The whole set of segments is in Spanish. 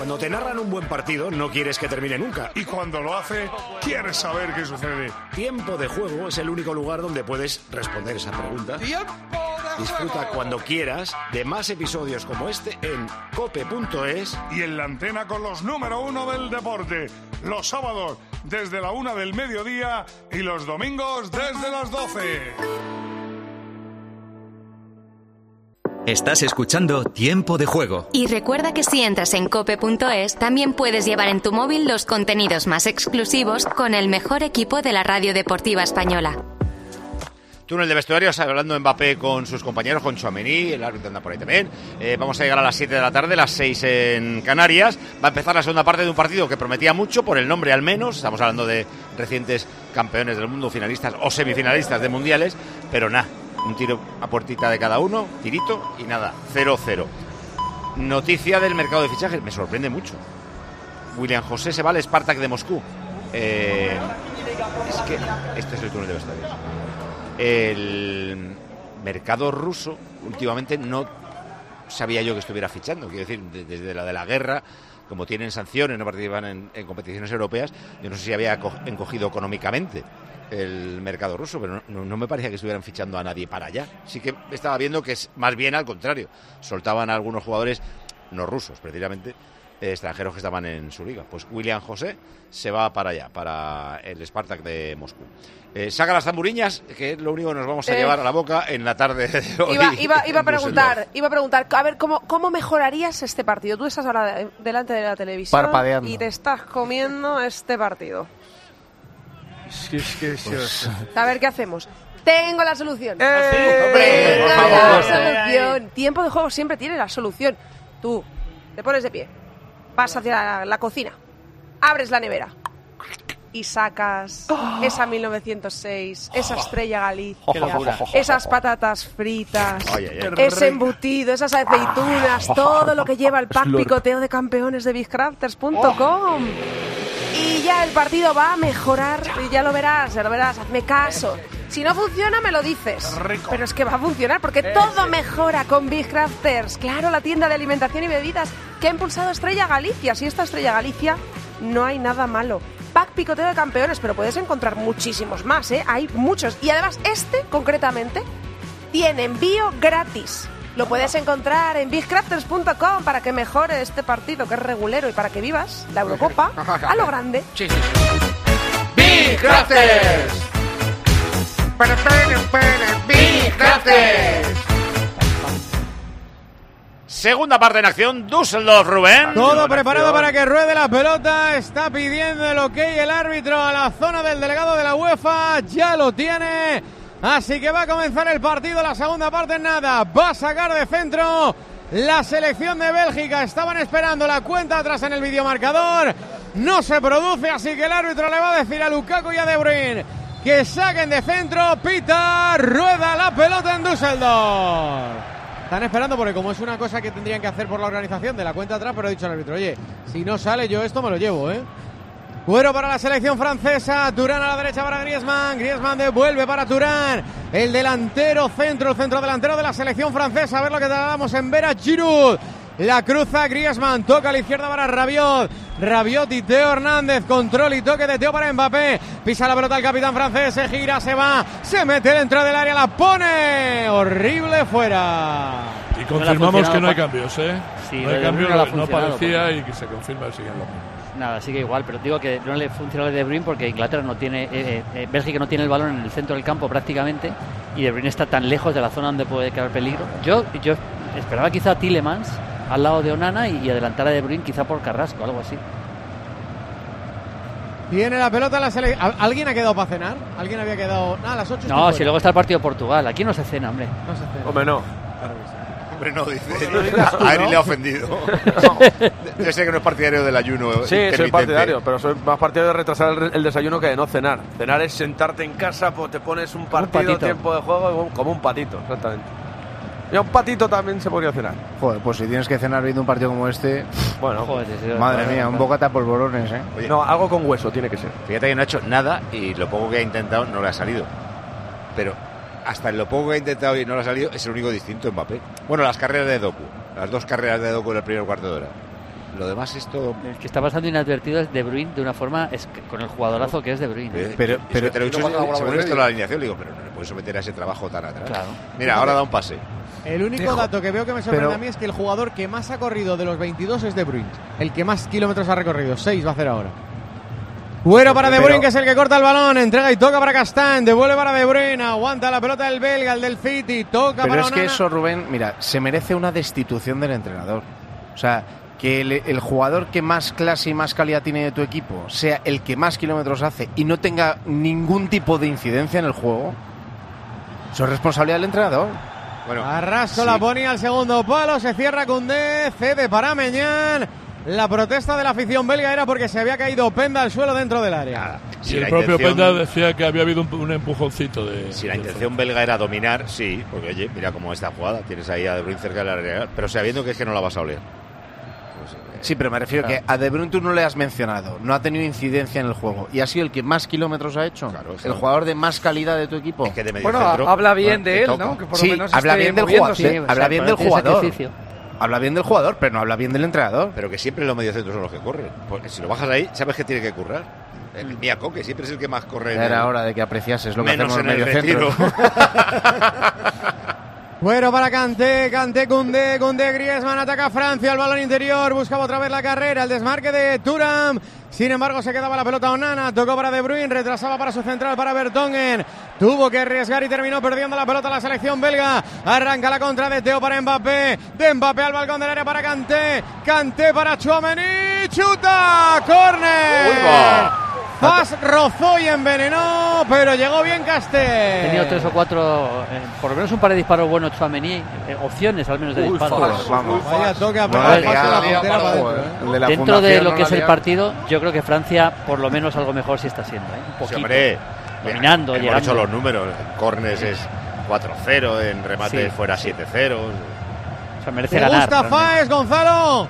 Cuando te narran un buen partido, no quieres que termine nunca. Y cuando lo hace, quieres saber qué sucede. Tiempo de Juego es el único lugar donde puedes responder esa pregunta. Disfruta cuando quieras de más episodios como este en cope.es y en la antena con los número 1 del deporte. Los sábados desde la 1 del mediodía y los domingos desde las 12. Estás escuchando Tiempo de Juego. Y recuerda que si entras en cope.es, también puedes llevar en tu móvil los contenidos más exclusivos con el mejor equipo de la radio deportiva española. Túnel de vestuarios, hablando Mbappé con sus compañeros, con Tchouaméni, el árbitro anda por ahí también. Vamos a llegar a las 7 de la tarde, las 6 en Canarias. Va a empezar la segunda parte de un partido que prometía mucho, por el nombre al menos. Estamos hablando de recientes campeones del mundo, finalistas o semifinalistas de mundiales, pero nada. Un tiro a puertita de cada uno, tirito y nada, 0-0. Noticia del mercado de fichajes, me sorprende mucho. William José se va al Spartak de Moscú. Es que este es el túnel de vestuarios. El mercado ruso últimamente no sabía yo que estuviera fichando. Quiero decir, desde la de la guerra, como tienen sanciones, no participan en competiciones europeas, yo no sé si había encogido económicamente el mercado ruso, pero no me parecía que estuvieran fichando a nadie para allá. Sí que estaba viendo que es más bien al contrario. Soltaban a algunos jugadores, no rusos precisamente, extranjeros que estaban en su liga. Pues William José se va para allá, para el Spartak de Moscú. Saca las tamburiñas, que es lo único que nos vamos a llevar a la boca en la tarde de hoy. Iba a preguntar, a ver, ¿cómo mejorarías este partido? Tú estás ahora delante de la televisión parpadeando y te estás comiendo este partido. Pues, a ver, ¿qué hacemos? Tengo la solución. ¡Hombre! Tengo la solución. Tiempo de Juego siempre tiene la solución. Tú te pones de pie, vas hacia la cocina, abres la nevera y sacas esa 1906, esa Estrella Galicia, esas patatas fritas, ese embutido, esas aceitunas, todo lo que lleva el pack picoteo de campeones de BigCrafters.com. Y ya el partido va a mejorar, y ya lo verás, hazme caso. Si no funciona, me lo dices. Pero es que va a funcionar, porque todo mejora con Big Crafters. Claro, la tienda de alimentación y bebidas que ha impulsado Estrella Galicia. Si esta Estrella Galicia, no hay nada malo. Pack picoteo de campeones, pero puedes encontrar muchísimos más, ¿eh? Hay muchos. Y además, este, concretamente, tiene envío gratis. Lo puedes encontrar en BigCrafters.com para que mejore este partido que es regulero y para que vivas la Eurocopa a lo grande. Sí. ¡Big Crafters! ¡Big Crafters! Segunda parte en acción, Düsseldorf, Rubén. Todo preparado para que ruede la pelota. Está pidiendo el ok el árbitro a la zona del delegado de la UEFA. Ya lo tiene. Así que va a comenzar el partido, la segunda parte en nada. Va a sacar de centro la selección de Bélgica. Estaban esperando la cuenta atrás en el videomarcador. No se produce, así que el árbitro le va a decir a Lukaku y a De Bruyne que saquen de centro. Pita, rueda la pelota en Düsseldorf. Están esperando porque como es una cosa que tendrían que hacer por la organización de la cuenta atrás, pero ha dicho el árbitro, oye, si no sale yo esto me lo llevo, Cuero para la selección francesa, Thuram a la derecha para Griezmann devuelve para Thuram, el delantero centro, el centro delantero de la selección francesa, a ver lo que damos en Vera Giroud, la cruza Griezmann, toca a la izquierda para Rabiot y Teo Hernández, control y toque de Teo para Mbappé, pisa la pelota el capitán francés, se gira, se va, se mete dentro del área, la pone, horrible, fuera. Y confirmamos que no hay cambios, Sí, no hay cambios, no parecía y que se confirma el siguiente. Nada, sigue igual, pero digo que no le funciona el De Bruyne porque Inglaterra no tiene, Bélgica no tiene el balón en el centro del campo prácticamente y De Bruyne está tan lejos de la zona donde puede crear peligro. Yo esperaba quizá a Tielemans al lado de Onana y adelantar a De Bruyne quizá por Carrasco, algo así. Tiene la pelota la selección. ¿Alguien ha quedado para cenar? ¿Alguien había quedado? A las 8. No, si luego está el partido de Portugal. Aquí no se cena, hombre. No se cena. Hombre, no. Hombre, no, dice. A Ari le ha ofendido. Yo sé que no es partidario del ayuno. Sí, soy partidario, pero soy más partidario de retrasar el desayuno que de no cenar. Cenar es sentarte en casa, pues te pones un partido, tiempo de juego, como un patito, exactamente. Y un patito también se podría cenar. Joder, pues si tienes que cenar viendo un partido como este... Bueno, joder, madre mía, un bocata polvorones, Oye, no, algo con hueso tiene que ser. Fíjate que no ha hecho nada y lo poco que ha intentado no le ha salido. Pero hasta en lo poco que ha intentado y no le ha salido es el único distinto Mbappé. Bueno, las carreras de Doku. Las dos carreras de Doku en el primer cuarto de hora. Lo demás esto... El que está pasando inadvertido es De Bruyne de una forma con el jugadorazo que es De Bruyne. Pero te lo he dicho, según esto la alineación, digo, pero no le puedes someter a ese trabajo tan atrás. Claro. Mira, ahora da un pase. El único dato que veo que me sorprende a mí es que el jugador que más ha corrido de los 22 es De Bruyne. El que más kilómetros ha recorrido, 6 va a hacer ahora. Güero para De Bruyne, que es el que corta el balón, entrega y toca para Castán, devuelve para De Bruyne, aguanta la pelota del belga, el del City, toca para Onana. Pero es que eso, Rubén, mira, se merece una destitución del entrenador. O sea, que el jugador que más clase y más calidad tiene de tu equipo sea el que más kilómetros hace y no tenga ningún tipo de incidencia en el juego, eso es responsabilidad del entrenador. Bueno, Carrasco la ponía al segundo palo, se cierra Koundé, cede para Meñán. La protesta de la afición belga era porque se había caído Openda al suelo dentro del área. Si el propio Openda decía que había habido un empujoncito de... Si la intención belga era dominar, sí, porque oye, mira cómo esta jugada, tienes ahí a De Bruyne cerca del área, pero sabiendo que es que no la vas a oler. Pues, sí, pero me refiero que a De Bruyne tú no le has mencionado, no ha tenido incidencia en el juego y ha sido el que más kilómetros ha hecho, claro, el jugador de más calidad de tu equipo. Es que de bueno, centro, habla bien de él, ¿no? Que por sí, lo menos habla bien del jugador, sí, habla bien del jugador. Sacrificio. Habla bien del jugador, pero no habla bien del entrenador. Pero que siempre los mediocentros son los que corren. Porque si lo bajas ahí, sabes que tiene que currar. El Miyako, que siempre es el que más corre. Era hora de que apreciases lo que menos hacemos en el mediocentro. Bueno, para Kanté, Koundé, Griezmann, ataca Francia, el balón interior, buscaba otra vez la carrera, el desmarque de Thuram. Sin embargo, se quedaba la pelota Onana, tocó para De Bruyne, retrasaba para su central, para Vertonghen. Tuvo que arriesgar y terminó perdiendo la pelota la selección belga. Arranca la contra de Theo para Mbappé. De Mbappé al balcón del área para Kanté. Kanté para Tchouaméni. ¡Chuta! ¡Córner! Fas rozó y envenenó, pero llegó bien Castel. Tenía 3 o 4, por lo menos un par de disparos buenos Tchouaméni, opciones al menos de disparos. Vamos. Vaya toque a dentro de lo que es el partido, yo creo que Francia por lo menos algo mejor sí está siendo, un poquito. Sí, hombre, dominando, hemos hecho los números, en córners es 4-0, en remate fuera 7-0. O sea, merece ¿Te ganar. gusta Faes, Gonzalo?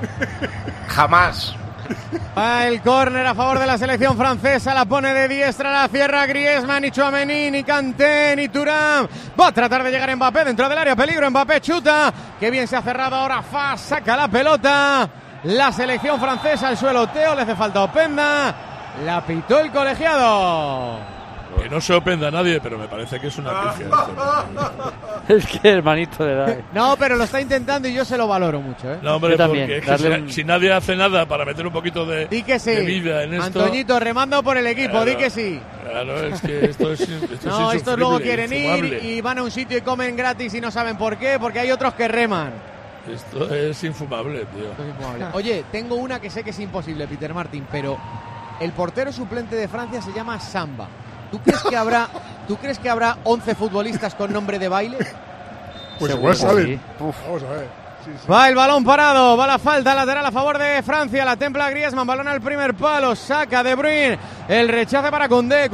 Jamás. El córner a favor de la selección francesa, la pone de diestra, la cierra Griezmann, ni Tchouaméni, ni Kanté, ni Thuram. Va a tratar de llegar Mbappé dentro del área, peligro, Mbappé chuta. Qué bien se ha cerrado ahora Fas, saca la pelota. La selección francesa al suelo, Theo, le hace falta Openda. La pitó el colegiado. Que no se openda a nadie, pero me parece que es una pifia. Es que hermanito de edad. No, pero lo está intentando y yo se lo valoro mucho, ¿eh? No, hombre, porque es que si nadie hace nada para meter un poquito de vida en esto... Antoñito, remando por el equipo, claro, di que sí. Claro, es que esto es no, estos luego quieren ir y van a un sitio y comen gratis y no saben por qué, porque hay otros que reman. Esto es infumable, tío. Esto es infumable. Oye, tengo una que sé que es imposible, Peter Martin, pero el portero suplente de Francia se llama Samba. ¿Tú crees que habrá 11 futbolistas con nombre de baile? Pues igual salen. Vamos a ver. Sí. Va el balón parado, va la falta lateral a favor de Francia, la templa Griezmann, balón al primer palo, saca De Bruyne, el rechace para Koundé,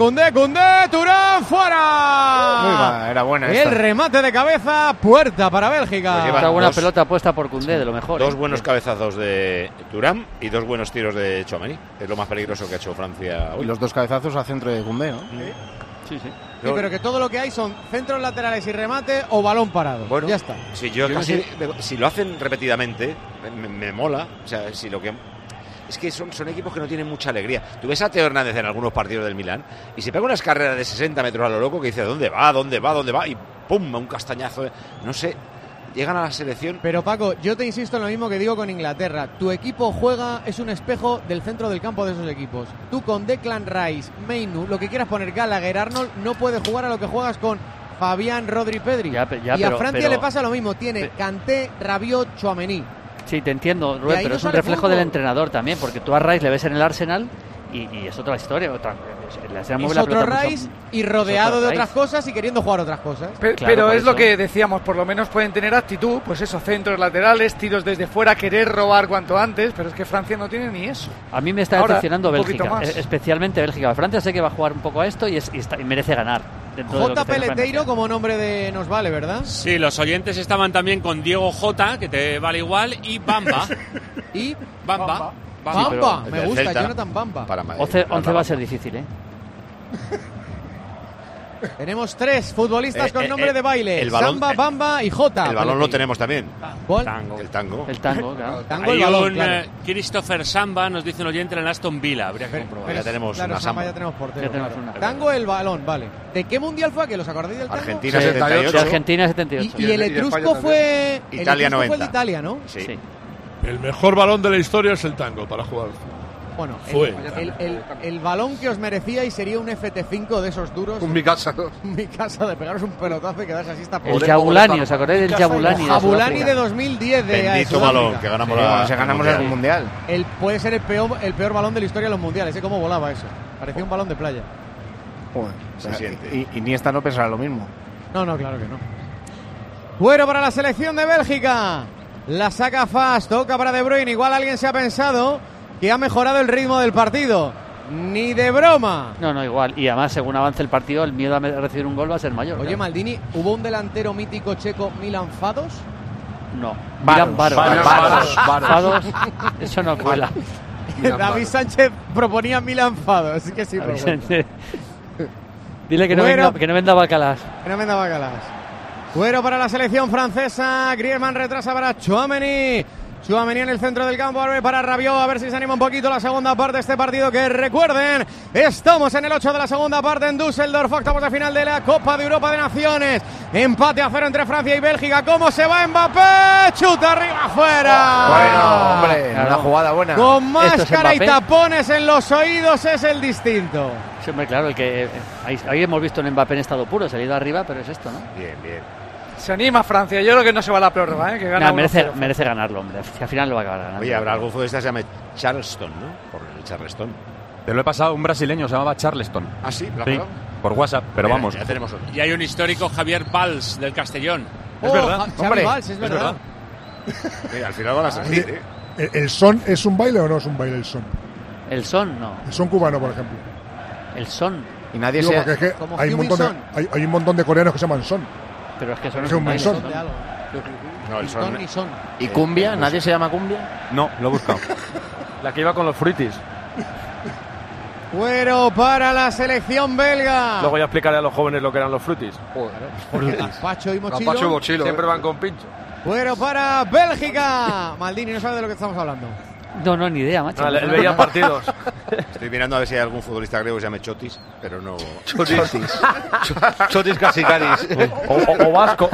Thuram, fuera. Muy mal, era buena el remate de cabeza, puerta para Bélgica. Pues lleva buena pelota puesta por Koundé, de lo mejor. Dos buenos cabezazos de Thuram y 2 buenos tiros de Tchouaméni, es lo más peligroso que ha hecho Francia hoy. Y los 2 cabezazos a centro de Koundé, ¿no? Sí. Sí, pero que todo lo que hay son centros laterales y remate o balón parado. Bueno, ya está. Si si lo hacen repetidamente, me mola. O sea, si lo que es que son equipos que no tienen mucha alegría. Tú ves a Theo Hernández en algunos partidos del Milán y se pega unas carreras de 60 metros a lo loco que dice ¿dónde va? Y pum, un castañazo. No sé. Llegan a la selección. Pero Paco, yo te insisto en lo mismo que digo con Inglaterra. Tu equipo es un espejo del centro del campo de esos equipos. Tú con Declan Rice, Mainu, lo que quieras poner, Gallagher, Arnold, no puedes jugar a lo que juegas con Fabián, Rodri, Pedri. Y a Francia le pasa lo mismo. Tiene Kanté, Rabiot, Tchouaméni. Sí, te entiendo, Rubén, pero es un reflejo del entrenador también, porque tú a Rice le ves en el Arsenal y es otra historia. Es otro Rice y rodeado de otras cosas y queriendo jugar otras cosas. Pero es lo que decíamos, por lo menos pueden tener actitud, pues eso, centros laterales, tiros desde fuera, querer robar cuanto antes, pero es que Francia no tiene ni eso. A mí me está decepcionando Bélgica, especialmente Bélgica. Francia sé que va a jugar un poco a esto y merece ganar. J. Peleteiro como nombre de nos vale, ¿verdad? Sí, los oyentes estaban también con Diego J, que te vale igual, y Bamba. ¿Y? Bamba. Me gusta, Jonathan Bamba. 11 va a ser difícil, ¿eh? Tenemos 3 futbolistas con nombre de baile. Samba, Bamba y Jota. El balón lo tenemos también. ¿Cuál? El tango. El tango, claro. Tango, Hay el balón, un claro. Christopher Samba, nos dice un oyente, en el Aston Villa. Habría que comprobar. Ya tenemos claro, una Samba Samba. ya tenemos portero. Ya tenemos claro. una. Tango, el balón, vale. ¿De qué mundial fue aquel? ¿Os acordáis del tango? Argentina Sí, 78. de Argentina 78. Y el etrusco fue... Italia el etrusco fue el 90. de Italia, ¿no? Sí. El mejor balón de la historia es el tango para jugar. Bueno, Fue. el balón que os merecíais sería un FT5 de esos duros. Un Mikasa, ¿no? Un Mikasa de pegaros un pelotazo y quedarse así hasta El Jabulani, ¿os acordáis del Jabulani? El Jabulani de 2010 de Bendito balón, que ganamos ganamos el mundial. Puede ser el peor balón de la historia de los mundiales. ¿Cómo volaba eso? Parecía un balón de playa. Joder, Se siente. Y Iniesta no pensará lo mismo. No, claro que no. Fuera para la selección de Bélgica. La saca Fast, toca para De Bruyne. Igual alguien se ha pensado que ha mejorado el ritmo del partido. Ni de broma. No, igual. Y además, según avance el partido, el miedo a recibir un gol va a ser mayor. Oye, claro. Maldini, ¿hubo un delantero mítico checo, Milan Fados? No. Varos. Fados. Eso no cuela. David Sánchez proponía Milan Fados. Así que sí, Dile que no venda bacalás. Que no venda bacalás. Fuero para la selección francesa. Griezmann retrasa para Tchouaméni. Tchouaméni en el centro del campo para Rabiot, a ver si se anima un poquito la segunda parte de este partido, que recuerden, estamos en el 8 de la segunda parte en Düsseldorf, octavos de final de la Copa de Europa de Naciones, empate a 0 entre Francia y Bélgica. ¿Cómo se va Mbappé? Chuta arriba, afuera. Bueno, hombre, una jugada buena. Con máscara y tapones en los oídos es el distinto. Sí, hombre, claro, el que ahí hemos visto en Mbappé en estado puro, se ha ido arriba, pero es esto, ¿no? Bien. Se anima Francia. Yo creo que no se va a la prórroga, que gana. Merece ganarlo, hombre. Si al final lo va a acabar ganando. Oye, habrá algún futbolista que se llame Charleston, ¿no? Por el Charleston. Te lo he pasado, un brasileño, se llamaba Charleston. ¿Ah, sí? ¿Lo has Sí, pasado? por WhatsApp, pero Mira, vamos. Ya tenemos otro. Y hay un histórico, Javier Valls, del Castellón. Es verdad. Xavi Valls, es verdad. Mira, al final van a salir, ¿El son es un baile o no es un baile el son? El son, no. El son cubano, por ejemplo. El son. Y nadie Digo, se... porque es que Como hay un montón de coreanos que se llaman son. Pero es que son Es un baile, son. No, el son. Y son. ¿Y cumbia? ¿Nadie se llama cumbia? No, lo he buscado. La que iba con los fruitis. Fuero para la selección belga. Luego ya explicaré a los jóvenes lo que eran los fruitis. Gazpacho y mochilo. Gazpacho y mochilo. Siempre van con pincho. Fuero para Bélgica. Maldini, no sabe de lo que estamos hablando. No, ni idea, macho. Él veía partidos. Estoy mirando a ver si hay algún futbolista griego que se llame Chotis, pero no. Chotis Casicaris. O vasco.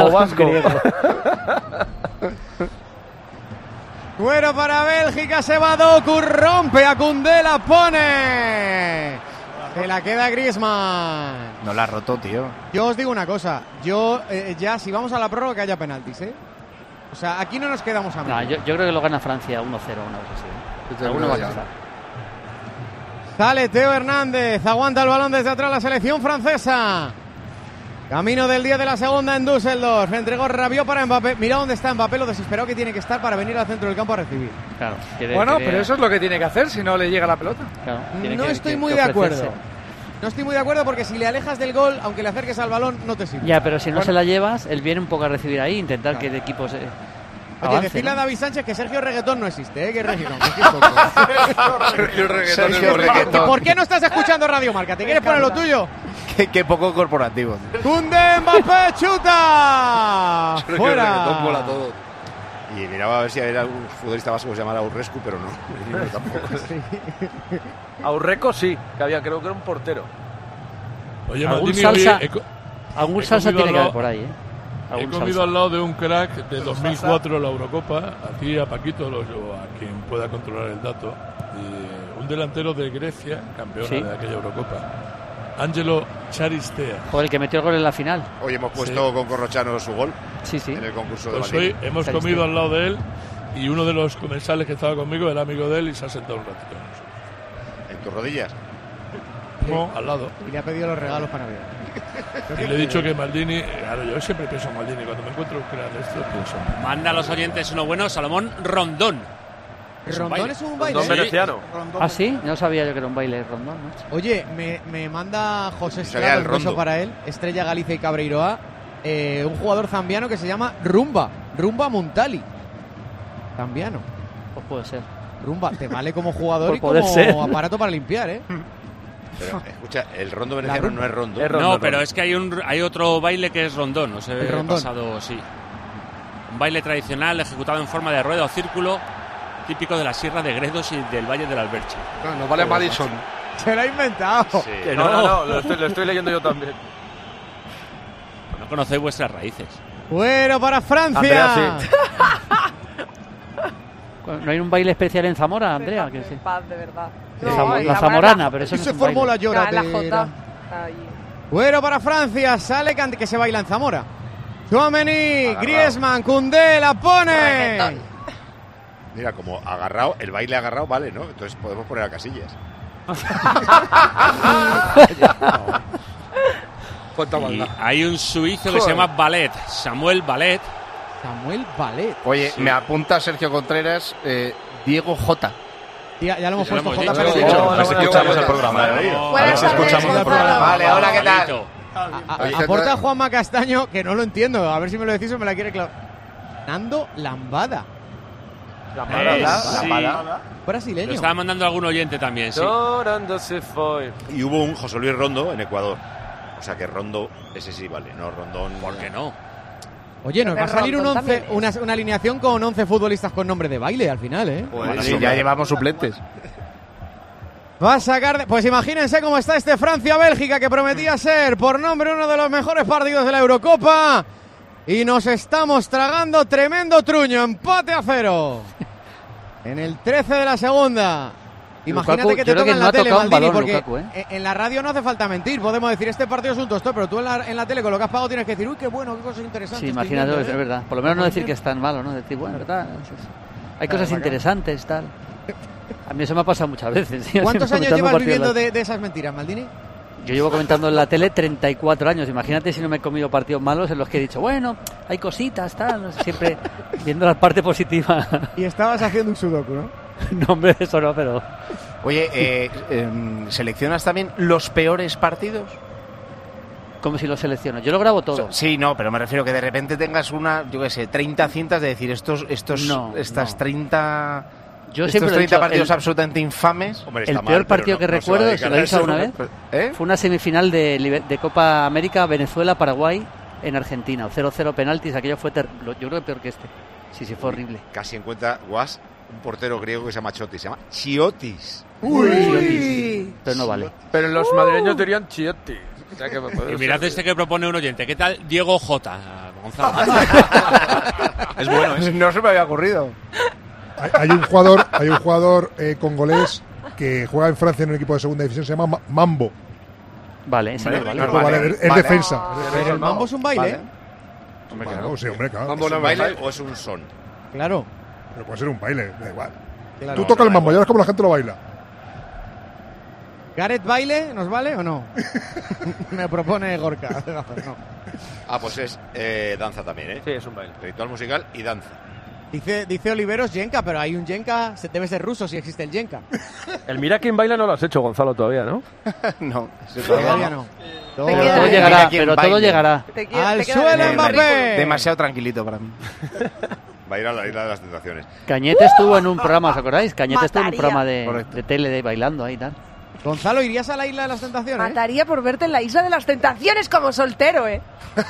Fuera para Bélgica, se va Doku, rompe a Koundé, la pone. Se la queda Griezmann. No la ha roto, tío. Yo os digo una cosa, ya si vamos a la prórroga que haya penaltis, ¿eh? O sea, aquí no nos quedamos a No, yo creo que lo gana Francia 1-0, una vez así. Alguno va a casar. Sale Teo Hernández, aguanta el balón desde atrás la selección francesa. Camino del día de la segunda en Düsseldorf. Entregó Rabiot para Mbappé. Mira dónde está Mbappé, lo desesperado que tiene que estar para venir al centro del campo a recibir. Claro. Pero eso es lo que tiene que hacer si no le llega la pelota. Claro, no estoy muy de acuerdo. No estoy muy de acuerdo porque si le alejas del gol, aunque le acerques al balón, no te sirve. Ya, pero si no se la llevas, él viene un poco a recibir ahí, intentar que el equipo se... Oye, avance, decirle ¿no? a David Sánchez que Sergio Reggaetón no existe, ¿eh? Que Sergio Reggaetón. ¿Por qué no estás escuchando Radio Marca? ¿Te quieres poner lo tuyo? Qué poco corporativo. Koundé, Mbappé, chuta. Fuera. Y miraba a ver si había algún futbolista vasco que se llamara Urrescu, pero no. No, tampoco. Aurreco sí, que había, creo que era un portero. Oye, Algún Maldini, salsa, oye, algún salsa tiene que haber por ahí, ¿eh? He comido al lado de un crack de 2004 la Eurocopa, aquí a Paquito, a quien pueda controlar el dato, un delantero de Grecia, campeona de aquella Eurocopa, Ángelo Charistea. Por el que metió el gol en la final. Hoy hemos puesto con Corrochano su gol en el concurso de Pues Maldini. hoy hemos comido al lado de él y uno de los comensales que estaba conmigo era amigo de él y se ha sentado un ratito con nosotros. ¿En tus rodillas? No, al lado. Y le ha pedido los regalos para Navidad. Y le he dicho que Maldini, claro, yo siempre pienso en Maldini, cuando me encuentro un crack de esto, pienso en Maldini. Manda a los oyentes uno bueno, Salomón Rondón. ¿Rondón es un baile? Rondón veneciano. Ah, sí, no sabía yo que era un baile Rondón, ¿no? Oye, me manda José Estrada, un beso para él, Estrella Galicia y Cabreiroa, un jugador zambiano que se llama Rumba Montali. Zambiano. Pues puede ser. Rumba, te vale como jugador Por y como poder ser. aparato para limpiar, ¿eh? Pero, escucha, el rondo veneciano no es rondo. No, pero es que hay otro baile que es rondón. No sé, El rondón. pasado, sí. Un baile tradicional ejecutado en forma de rueda o círculo, típico de la Sierra de Gredos y del Valle del Alberche. No vale Madison. Se lo ha inventado. Sí. No, lo estoy leyendo yo también. No conocéis vuestras raíces. Bueno, para Francia. Andrea, sí. ¿No hay un baile especial en Zamora, Andrea? Que sí. Paz, de verdad. La zamorana, pero eso no se es un formó baile. la lloradera. La Jota. Ahí. Bueno, para Francia, sale que se baila en Zamora. Tchouaméni, Griezmann, Koundé, la pone. Mira, como agarrado, el baile agarrado vale, ¿no? Entonces podemos poner a Casillas. Y hay un suizo que se llama Ballet, Samuel Ballet. Samuel Ballet. Oye, me apunta Sergio Contreras, Diego Jota. Ya lo hemos puesto, hemos Jota, dicho. pero A ver si escuchamos el programa. A ver si escuchamos el programa. Vale, hola, ¿qué tal? Aporta Juanma Castaño, que no lo entiendo. A ver si me lo decís o me la quiere clavar. Nando Lambada. Lo Brasileño. estaba mandando algún oyente también, sí. Y hubo un José Luis Rondo en Ecuador. O sea que Rondo, ese sí vale, no Rondón. ¿Por qué no? Oye, nos va a salir un 11, una alineación con 11 futbolistas con nombre de baile al final, ¿eh? Pues sí, ya llevamos suplentes. Va a sacar... Pues imagínense cómo está este Francia-Bélgica, que prometía ser por nombre uno de los mejores partidos de la Eurocopa. Y nos estamos tragando tremendo truño. Empate a 0. En el 13 de la segunda. Imagínate Lukaku, que te yo creo toca en no la ha tele, tocado un Maldini, balón, porque Lukaku, en la radio no hace falta mentir. Podemos decir, este partido es un tostón, pero tú en la tele con lo que has pagado tienes que decir, uy, qué bueno, qué cosas interesantes. Sí, estoy imagínate, viendo, es verdad. Por lo menos no decir que es tan malo, ¿no? Decir, bueno, ¿qué tal? Hay cosas interesantes, tal. A mí eso me ha pasado muchas veces. ¿Sí? ¿Cuántos años Comentando llevas partidos viviendo de de esas mentiras, Maldini? Yo llevo comentando en la tele 34 años. Imagínate si no me he comido partidos malos en los que he dicho, bueno, hay cositas, tal. No sé, siempre viendo la parte positiva. Y estabas haciendo un sudoku, ¿no? No, hombre, eso no, pero... Oye, ¿seleccionas también los peores partidos? Como si lo selecciono. Yo lo grabo todo. Sí, no, pero me refiero que de repente tengas yo qué sé, 30 cintas de decir estas 30... Yo estos siempre 30 partidos absolutamente infames. Hombre, el peor partido que recuerdo, se lo he dicho una vez, fue una semifinal de Copa América, Venezuela-Paraguay en Argentina. 0-0 penaltis, aquello fue yo creo que peor que este. Sí, fue horrible. Casi encuentra Guas un portero griego que se llama Chotis. Se llama Chiotis. Chiotis. Pero no vale. Pero los madrileños dirían Chiotis. O sea que Y mirad este que propone un oyente. ¿Qué tal Diego Jota, Gonzalo? Es bueno, ¿eh? No se me había ocurrido. Hay un jugador congolés que juega en Francia en un equipo de segunda división, se llama Mambo. Vale, ese no vale. Vale, es defensa. Pero el mambo es un baile. Hombre, claro, sí, hombre, claro. ¿Es un baile o es un son? Claro. Pero puede ser un baile, da igual. Claro. Tú tocas el mambo, ya ves cómo la gente lo baila. ¿Gareth baile nos vale o no? Me propone Gorka. No. Ah, pues es danza también, ¿eh? Sí, es un baile. Ritual musical y danza. Dice Oliveros Yenka, pero hay un Yenka, debe ser ruso si existe el Yenka. El mira quién baila no lo has hecho, Gonzalo, todavía, ¿no? No, todavía no. Todo llegará, pero todo llegará. Al suelo, Mbappé. Demasiado tranquilito para mí. Va a ir a la isla de las tentaciones. Cañete estuvo en un programa, ¿os acordáis? Cañete estuvo en un programa de tele de bailando ahí y tal. Gonzalo, ¿irías a la isla de las tentaciones? Mataría por verte en la isla de las tentaciones como soltero, ¿eh?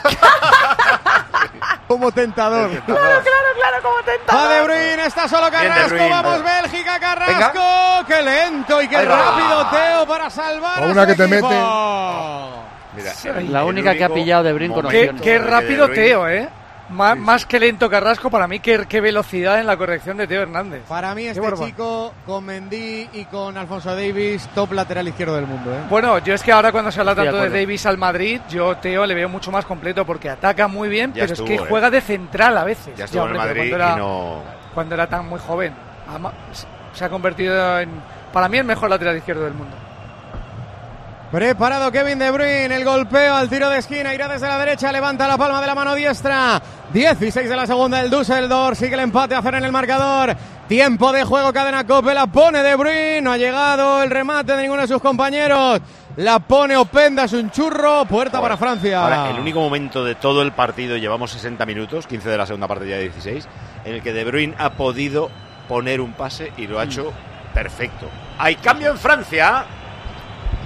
Como tentador. Claro, como tentador. Va De Bruyne, está solo Carrasco. Vamos, Bélgica, Carrasco. Venga. Qué lento y qué rápido, Teo, para salvar a una que te equipo. mete. Mira, la única que ha pillado De Bruyne con opciones. Qué rápido Teo, ¿eh? Más que lento Carrasco, para mí, qué velocidad en la corrección de Teo Hernández. Para mí este chico, con Mendy y con Alfonso Davies, top lateral izquierdo del mundo, ¿eh? Bueno, yo es que ahora cuando se habla tanto de Davies al Madrid, yo Teo le veo mucho más completo porque ataca muy bien, pero es que juega de central a veces. Ya estuvo en el Madrid cuando era tan muy joven. Se ha convertido en, para mí, el mejor lateral izquierdo del mundo. Preparado Kevin De Bruyne, el golpeo al tiro de esquina, irá desde la derecha, levanta la palma de la mano diestra. 16 de la segunda, el Düsseldorf, sigue el empate a 0 en el marcador. Tiempo de juego, cadena COPE, la pone De Bruyne, no ha llegado el remate de ninguno de sus compañeros. La pone Openda, es un churro, puerta para Francia. Ahora, el único momento de todo el partido, llevamos 60 minutos, 15 de la segunda parte ya de 16, en el que De Bruyne ha podido poner un pase y lo ha hecho perfecto. Hay cambio en Francia.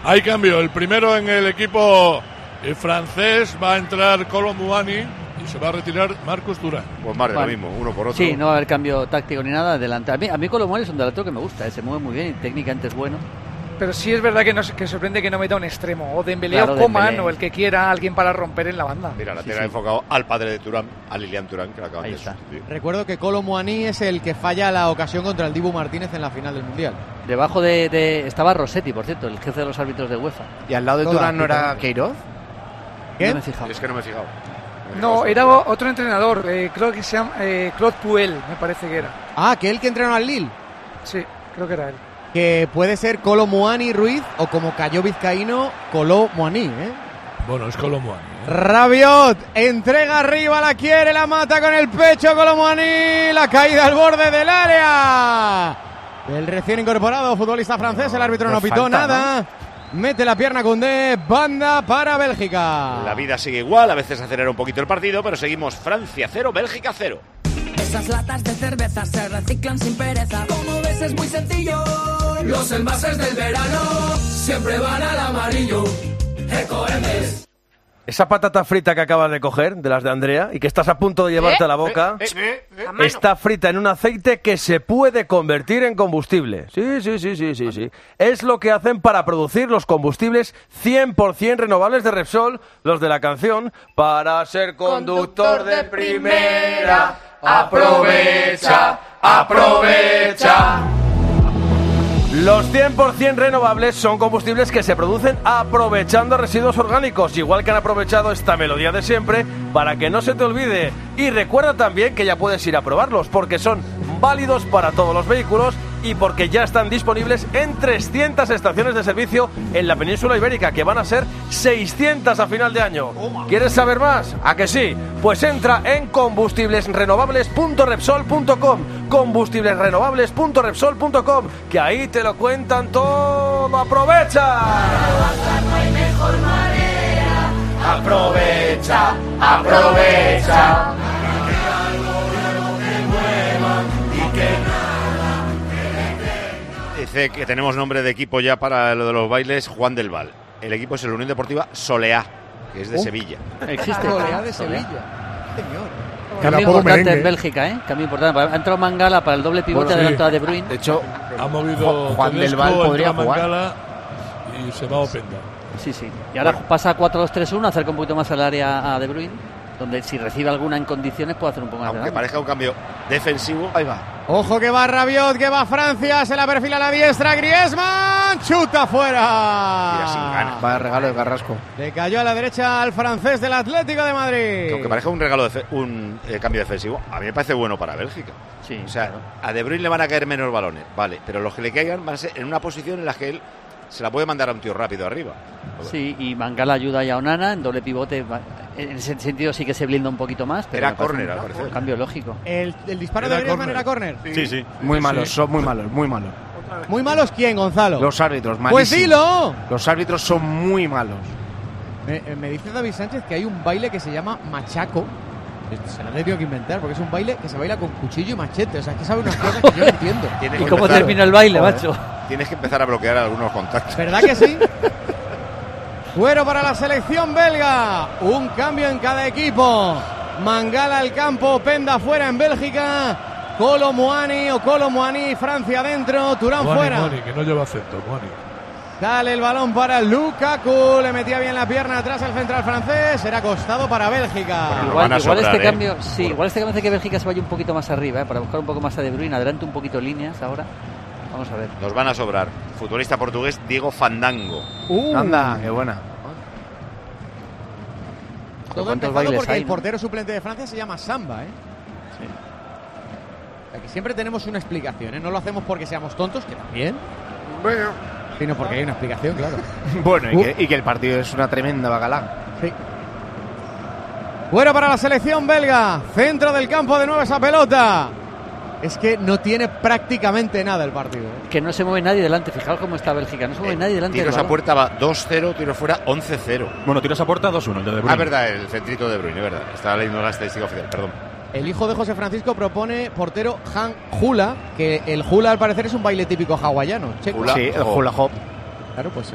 Hay cambio. El primero en el equipo francés va a entrar Kolo Muani y se va a retirar Marcos Thuram. Pues madre, lo mismo, uno por otro. Sí, no va a haber cambio táctico ni nada. Adelante. A mí Kolo Muani es un delantero que me gusta, se mueve muy bien y técnicamente es bueno. Pero sí es verdad que sorprende que no meta un extremo, o Dembélé o Coman, o el que quiera, alguien para romper en la banda. Mira, la tiene enfocado al padre de Thuram, a Lilian Thuram, que lo acaban de sustituir. Recuerdo que Kolo Muani es el que falla la ocasión contra el Dibu Martínez en la final del Mundial. Debajo de estaba Rossetti, por cierto, el jefe de los árbitros de UEFA. ¿Y al lado de Thuram no era Queiroz? ¿Qué? No me he fijado. Es que no me he fijado. No, era otro entrenador, creo que se llama Claude Puel, me parece que era. Ah, que él que entrenó al Lille. Sí, creo que era él. Que puede ser Kolo Muani Ruiz o como cayó vizcaíno, Kolo Muani, Bueno, es Kolo Muani. Rabiot, entrega arriba, la quiere, la mata con el pecho, Kolo Muani, la caída al borde del área. El recién incorporado futbolista francés, el árbitro no pitó nada. Mete la pierna Koundé, banda para Bélgica. La vida sigue igual, a veces acelera un poquito el partido, pero seguimos Francia 0, Bélgica 0. Esas latas de cerveza se reciclan sin pereza. Como ves es muy sencillo. Los envases del verano siempre van al amarillo. Ecoembes. Esa patata frita que acabas de coger, de las de Andrea, y que estás a punto de llevarte a la boca, está frita en un aceite que se puede convertir en combustible. Sí. Es lo que hacen para producir los combustibles 100% renovables de Repsol, los de la canción, para ser conductor de primera. Aprovecha. Los 100% renovables son combustibles que se producen aprovechando residuos orgánicos, igual que han aprovechado esta melodía de siempre, para que no se te olvide. Y recuerda también que ya puedes ir a probarlos, porque son válidos para todos los vehículos y porque ya están disponibles en 300 estaciones de servicio en la península ibérica, que van a ser 600 a final de año. ¿Quieres saber más? ¿A que sí? Pues entra en combustiblesrenovables.repsol.com, combustiblesrenovables.repsol.com, que ahí te lo cuentan todo. ¡Aprovecha! No hay mejor manera. Aprovecha. Dice que tenemos nombre de equipo ya para lo de los bailes, Juan del Val. El equipo es el Unión Deportiva Soleá, que es de Sevilla. Existe. Soleá de Sevilla. Señor. Cambio importante en Bélgica, Cambio importante. Ha entrado Mangala para el doble pivote, adelantado a De Bruyne. De hecho, ha movido Juan del Val podría jugar. Mangala y se va a Openda. Sí. Y ahora pasa a 4-2-3-1, acerca un poquito más al área a De Bruyne, donde si recibe alguna en condiciones puede hacer un poco más de daño. Aunque parezca un cambio defensivo, ahí va. Ojo que va Rabiot, que va Francia, se la perfila a la diestra, Griezmann, chuta fuera. Mira, sin ganas. Va el regalo de Carrasco. Le cayó a la derecha al francés del Atlético de Madrid. Aunque parezca un regalo un cambio defensivo, a mí me parece bueno para Bélgica. Sí, o sea, a De Bruyne le van a caer menos balones, vale, pero los que le caigan van a ser en una posición en la que él se la puede mandar a un tío rápido arriba. Sí, y Mangala ayuda ya a Onana en doble pivote. En ese sentido sí que se blinda un poquito más. Pero era córner, al parecer. Cambio lógico. El disparo de Griezmann era córner. Sí. Muy malos, son muy malos. ¿Muy malos quién, Gonzalo? Los árbitros, malísimos. Pues dilo. Los árbitros son muy malos. Me dice David Sánchez que hay un baile que se llama machaco. Se lo he tenido que inventar porque es un baile que se baila con cuchillo y machete. O sea, que sabe unas cosas que yo no entiendo. ¿Y cómo termina el baile, macho? Tienes que empezar a bloquear algunos contactos. ¿Verdad que sí? Fuero para la selección belga. Un cambio en cada equipo. Mangala al campo, Openda fuera en Bélgica. Kolo Muani, Francia adentro, Thuram fuera. Muani, que no lleva acento, Muani. Sale el balón para Lukaku, le metía bien la pierna atrás el central francés, será costado para Bélgica. Igual este cambio, igual este cambio hace que Bélgica se vaya un poquito más arriba, para buscar un poco más a De Bruyne, adelante un poquito líneas ahora. Vamos a ver. Nos van a sobrar. Futbolista portugués Diego Fandango. Anda, qué buena. Todo empezado porque el portero suplente de Francia se llama Samba, Sí. O sea, que siempre tenemos una explicación, No lo hacemos porque seamos tontos, que también. Bueno. Sino porque hay una explicación, claro. Bueno, y que el partido es una tremenda bacalá. Sí. Bueno, para la selección belga. Centro del campo de nuevo esa pelota. Es que no tiene prácticamente nada el partido. Que no se mueve nadie delante. Fijaos cómo está Bélgica. No se mueve nadie delante. Tiros a puerta va 2-0, tiros fuera 11-0. Bueno, tiros a puerta 2-1, el de Bruyne. Ah, verdad, el centrito de Bruyne, verdad. Estaba leyendo la estadística oficial, perdón. El hijo de José Francisco propone portero Han Hula, que el hula al parecer es un baile típico hawaiano. Sí, el hula hop. Claro, pues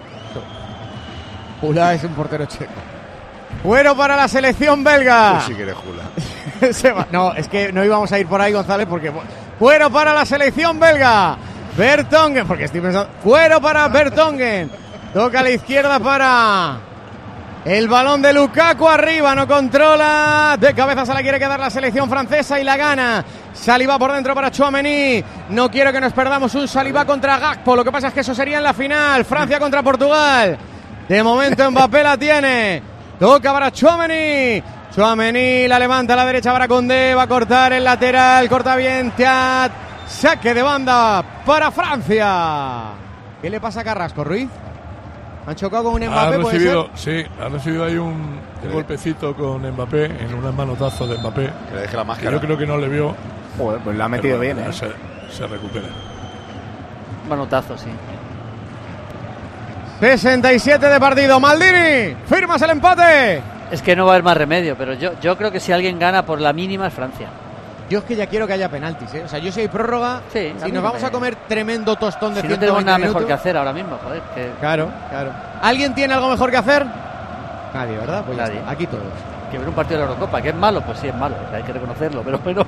Jula es un portero checo. Bueno para la selección belga. Tú sí que eres Jula. No, es que no íbamos a ir por ahí, González, porque bueno para la selección belga. Vertonghen, porque estoy pensando. Bueno para Vertonghen. Toca a la izquierda para el balón de Lukaku arriba, no controla. De cabeza se la quiere quedar la selección francesa y la gana. Saliba por dentro para Tchouaméni. No quiero que nos perdamos un Saliba contra Gakpo. Lo que pasa es que eso sería en la final. Francia contra Portugal. De momento Mbappé la tiene. Toca para Tchouaméni. Tchouaméni la levanta a la derecha para Koundé. Va a cortar el lateral. Corta bien Thiat. Saque de banda para Francia. ¿Qué le pasa a Carrasco, Ruiz? Han chocado con un Mbappé, ¿puede ser? Sí, ha recibido ahí un golpecito con Mbappé, en un manotazo de Mbappé. Que le deje la máscara. Yo creo que no le vio. Joder, pues la ha metido bien, ¿eh? Se recupera. Manotazo, sí. 67 de partido. Maldini, ¿firmas el empate? Es que no va a haber más remedio, pero yo creo que si alguien gana por la mínima es Francia. Yo es que ya quiero que haya penaltis, ¿eh? O sea, yo soy prórroga. Sí, si nos vamos a comer tremendo tostón de 120 no tenemos nada minutos, mejor que hacer ahora mismo, joder. Claro. ¿Alguien tiene algo mejor que hacer? Nadie, ¿verdad? Pues nadie. Aquí todos. Que ver un partido de la Eurocopa, que es malo, pues sí es malo, hay que reconocerlo, pero bueno.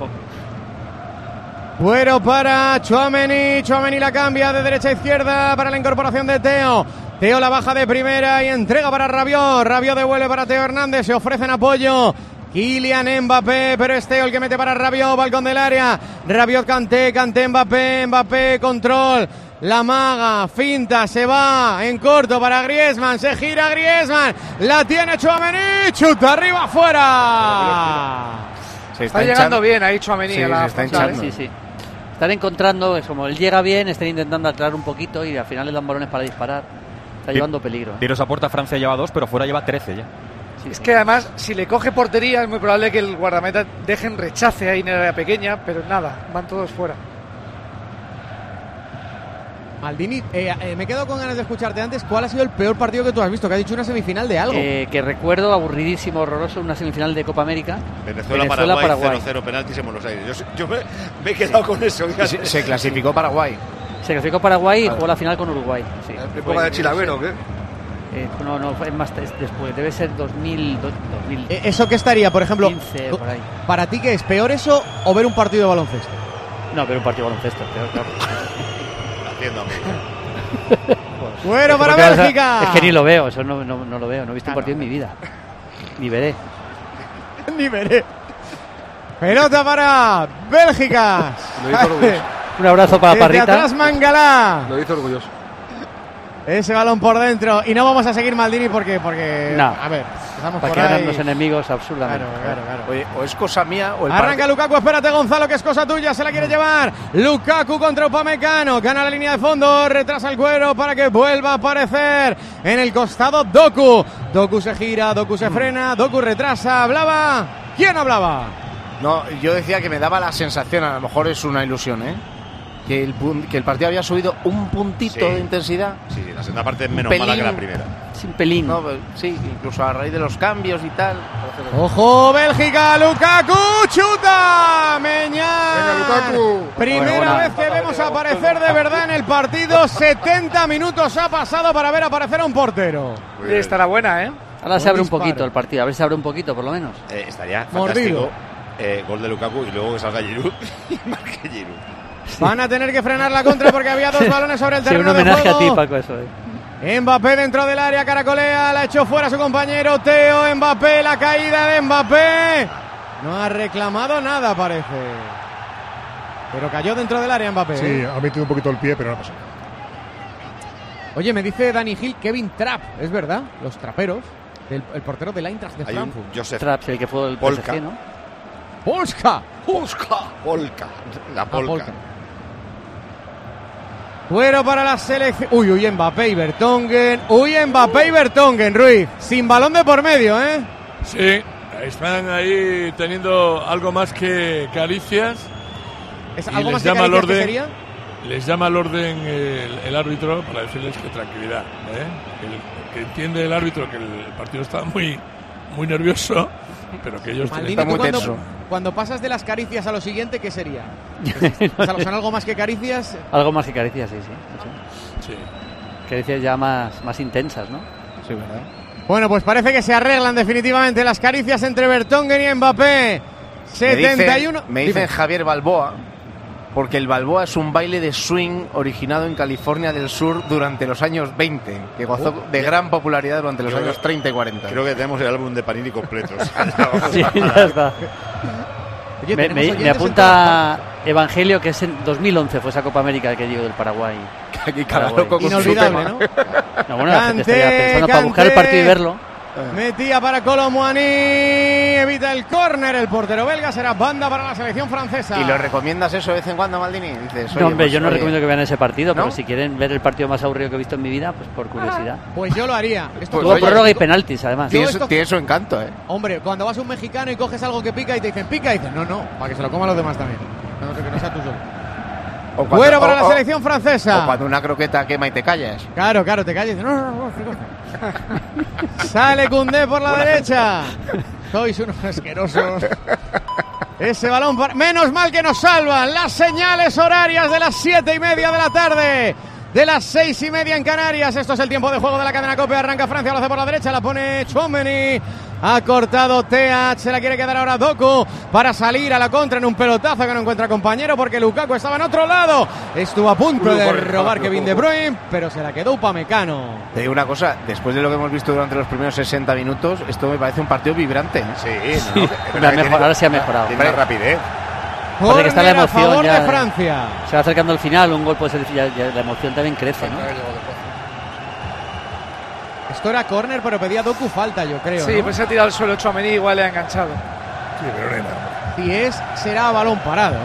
Bueno para Tchouaméni. Tchouaméni la cambia de derecha a izquierda para la incorporación de Teo. Teo la baja de primera y entrega para Rabiot. Rabiot devuelve para Teo Hernández. Se ofrecen apoyo Kylian Mbappé, pero es Teo el que mete para Rabiot, balcón del área. Rabiot, Kanté, Mbappé, control. La maga, finta, se va en corto para Griezmann, se gira Griezmann, la tiene Tchouaméni, chuta arriba, afuera. Está llegando bien ahí Tchouaméni a la frontal. Sí. Están encontrando, es como él llega bien, están intentando aclarar un poquito y al final le dan balones para disparar. Está llevando peligro. Tiros a puerta, Francia lleva 2, pero fuera lleva 13 ya. Es que además, si le coge portería, es muy probable que el guardameta deje en rechace ahí en el área pequeña, pero nada, van todos fuera. Maldini, me quedo con ganas de escucharte antes. ¿Cuál ha sido el peor partido que tú has visto? Que has dicho una semifinal de algo. Que recuerdo, aburridísimo, horroroso, una semifinal de Copa América. Venezuela-Paraguay, 0-0 penaltis en Buenos Aires. Yo me he quedado con eso. Se clasificó Paraguay. Se clasificó Paraguay y jugó la final con Uruguay. Sí. ¿Época de Chilavero o qué? No, es más después, debe ser 2000. ¿Eso qué estaría, por ejemplo? 15, por ahí. ¿Para ti qué es peor eso o ver un partido de baloncesto? No, ver un partido de baloncesto es peor, claro. Bueno, para Bélgica. Es que ni lo veo, eso no lo veo, no he visto un partido en mi vida. Ni veré. Pelota para Bélgica. Un abrazo para Parrita. Desde atrás Mangala. Lo hizo orgulloso. Ese balón por dentro. Y no vamos a seguir Maldini porque no. A ver, estamos para por que ahí. eran los enemigos absurdamente. Claro. Oye, o es cosa mía o el Arranca Lukaku, espérate Gonzalo, que es cosa tuya, se la quiere llevar. Lukaku contra Upamecano, gana la línea de fondo, retrasa el cuero para que vuelva a aparecer en el costado Doku. Doku se gira, Doku se frena, Doku retrasa, hablaba. ¿Quién hablaba? No, yo decía que me daba la sensación, a lo mejor es una ilusión, que el partido había subido un puntito de intensidad. Sí, la segunda parte es menos mala que la primera. Sin pelín. No, sí, incluso a raíz de los cambios y tal. ¡Ojo, Bélgica! ¡Lukaku! ¡Chuta! ¡Meñán! Venga, Lukaku. Primera vez que vemos aparecer de verdad en el partido. 70 minutos ha pasado para ver aparecer a un portero. Estará buena, Ahora se abre un poquito el partido, a ver si se abre un poquito por lo menos. Estaría mordido. Fantástico. Gol de Lukaku y luego que salga Giroud y marque Giroud. Van a tener que frenar la contra porque había dos balones sobre el terreno de juego. Un homenaje a ti, Paco, eso. Mbappé dentro del área, caracolea, la echó fuera a su compañero Teo. Mbappé, la caída de Mbappé. No ha reclamado nada, parece. Pero cayó dentro del área Mbappé. Sí, ha metido un poquito el pie, pero no pasa nada. Oye, me dice Dani Gil, Kevin Trapp, ¿es verdad? Los traperos, el portero del Eintracht de Frankfurt. Joseph Trapp, el que fue el PSG, ¿no? Polska. La polka. Fuero para la selección. Uy, Mbappé y Vertonghen. Ruiz. Sin balón de por medio, Sí, están ahí teniendo algo más que caricias. ¿Es algo más que caricias que sería? Les llama al orden el árbitro para decirles que tranquilidad. Que entiende el árbitro que el partido está muy nervioso, pero que ellos están muy tenso. Cuando pasas de las caricias a lo siguiente, ¿qué sería? ¿Son algo más que caricias? Algo más que caricias, sí. caricias ya más intensas, ¿no? Sí, ¿verdad? Bueno, pues parece que se arreglan definitivamente las caricias entre Vertonghen y Mbappé. 71. Me dicen Javier Balboa, porque el Balboa es un baile de swing originado en California del Sur durante los años 20, que gozó de gran popularidad durante los años 30 y 40. Creo que tenemos el álbum de Panini completo. Sí, ya está. Oye, me apunta Evangelio, que es en 2011 fue esa Copa América que digo del Paraguay. Inolvidable, ¿no? No, bueno, la gente estaría pensando para buscar el partido y verlo. Metía para Colomboani, evita el córner, el portero belga, será banda para la selección francesa. ¿Y lo recomiendas eso de vez en cuando, Maldini? Dices, no, hombre, yo no recomiendo que vean ese partido, ¿no? Pero si quieren ver el partido más aburrido que he visto en mi vida, pues por curiosidad. Pues yo lo haría. Tuvo prórroga y penaltis, además. Tiene su encanto, ¿eh? Hombre, cuando vas a un mexicano y coges algo que pica y te dicen pica, y dices, no, para que se lo coman los demás también. Que no sea tú solo. Bueno para la selección francesa. O cuando una croqueta quema y te callas. Claro, te callas. No. Sale Koundé por la derecha. Sois unos asquerosos. Ese balón, menos mal que nos salvan las señales horarias de las 7:30 de la tarde. De las 6:30 en Canarias. Esto es el tiempo de juego de la cadena COPE. Arranca Francia, lo hace por la derecha, la pone Tchouaméni. Ha cortado Teat, se la quiere quedar ahora Doku para salir a la contra en un pelotazo que no encuentra compañero porque Lukaku estaba en otro lado. Estuvo a punto de robar Kevin De Bruyne, pero se la quedó Upamecano. Te digo una cosa, después de lo que hemos visto durante los primeros 60 minutos, esto me parece un partido vibrante. Sí, ahora se ha mejorado. Tiene rapidez. Parece que está la emoción a favor ya, de Francia. Se va acercando al final, un gol puede ser, ya la emoción también crece, ¿no? Esto era córner, pero pedía Doku falta, yo creo. Sí, ¿no? pues se ha tirado al suelo Tchouaméni, igual le ha enganchado. Sí, pero no era. Si será balón parado,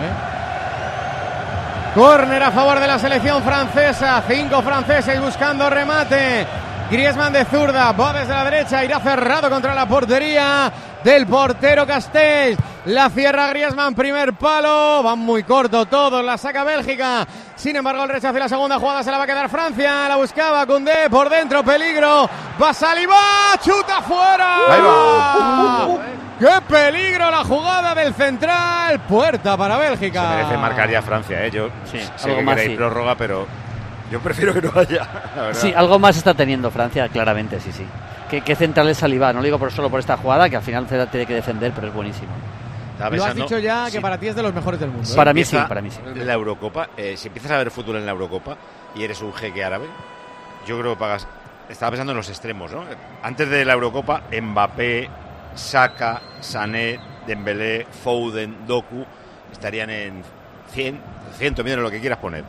Córner a favor de la selección francesa. 5 franceses buscando remate. Griezmann de zurda, va desde la derecha, irá cerrado contra la portería del portero Castells. La cierra Griezmann, primer palo, van muy corto todos, la saca Bélgica. Sin embargo, el rechazo y la segunda jugada se la va a quedar Francia. La buscaba Koundé por dentro, peligro. Va Saliba, chuta fuera. Ahí va. ¡Qué peligro la jugada del central! Puerta para Bélgica. Se merece marcar ya Francia, Yo sé que queréis prórroga, pero yo prefiero que no haya, la verdad. Sí, algo más está teniendo Francia, claramente, sí. ¿Qué central es Saliba? No lo digo solo por esta jugada, que al final se tiene que defender, pero es buenísimo. Lo has dicho ya que para ti es de los mejores del mundo. Para mí sí. La Eurocopa, si empiezas a ver fútbol en la Eurocopa y eres un jeque árabe, yo creo que pagas. Estaba pensando en los extremos, ¿no? Antes de la Eurocopa, Mbappé, Saka, Sané, Dembélé, Foden, Doku estarían en 100, miren lo que quieras poner.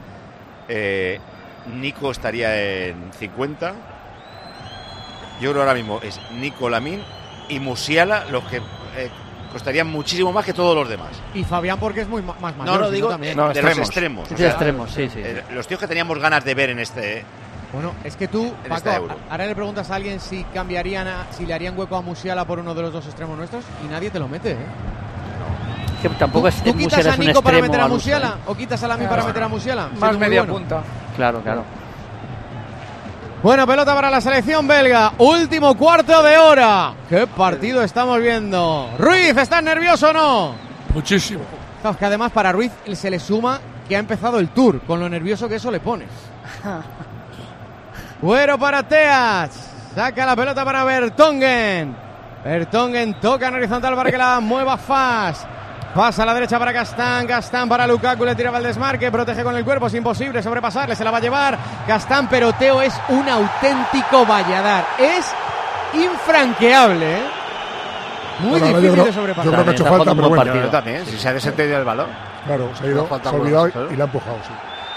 Nico estaría en 50. Yo creo ahora mismo es Nico, Lamine y Musiala los que costarían muchísimo más que todos los demás. Y Fabián porque es muy más mayor. No, digo también. de los extremos. Sí, extremos, sí. Los tíos que teníamos ganas de ver en este. Bueno, es que tú, Paco, ahora le preguntas a alguien si si le harían hueco a Musiala por uno de los dos extremos nuestros y nadie te lo mete, Que tampoco es ¿Tú quitas a Nico para meter a Musiala o quitas a Lamine para meter a Musiala? Más media punta. Claro. Buena pelota para la selección belga. Último cuarto de hora. ¿Qué partido estamos viendo? Ruiz, ¿estás nervioso o no? Muchísimo. Claro, que además para Ruiz se le suma que ha empezado el Tour, con lo nervioso que eso le pone. Bueno para Teat. Saca la pelota para Vertonghen. Vertonghen toca en horizontal para que la mueva Fas. Pasa a la derecha para Castán para Lukaku, le tiraba el desmarque, protege con el cuerpo, es imposible sobrepasarle, se la va a llevar Castán, pero Teo es un auténtico Valladar, es infranqueable, muy difícil de sobrepasar. Yo creo que ha hecho falta, pero bueno. Yo también, si se ha desentendido el balón. Claro, se ha olvidado y le ha empujado, sí.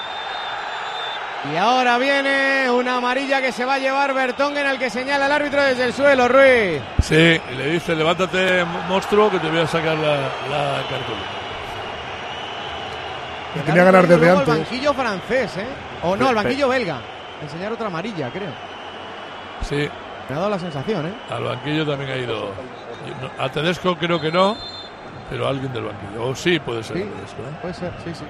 Y ahora viene una amarilla que se va a llevar Vertonghen, al que señala el árbitro desde el suelo, Ruiz. Sí, y le dice, levántate, monstruo, que te voy a sacar la cartulina. Tenía ganas desde antes. El banquillo francés, o no, el banquillo belga. Enseñar otra amarilla, creo. Sí. Me ha dado la sensación, Al banquillo también ha ido. A Tedesco creo que no, pero alguien del banquillo. O sí, puede ser. Sí, puede ser, sí.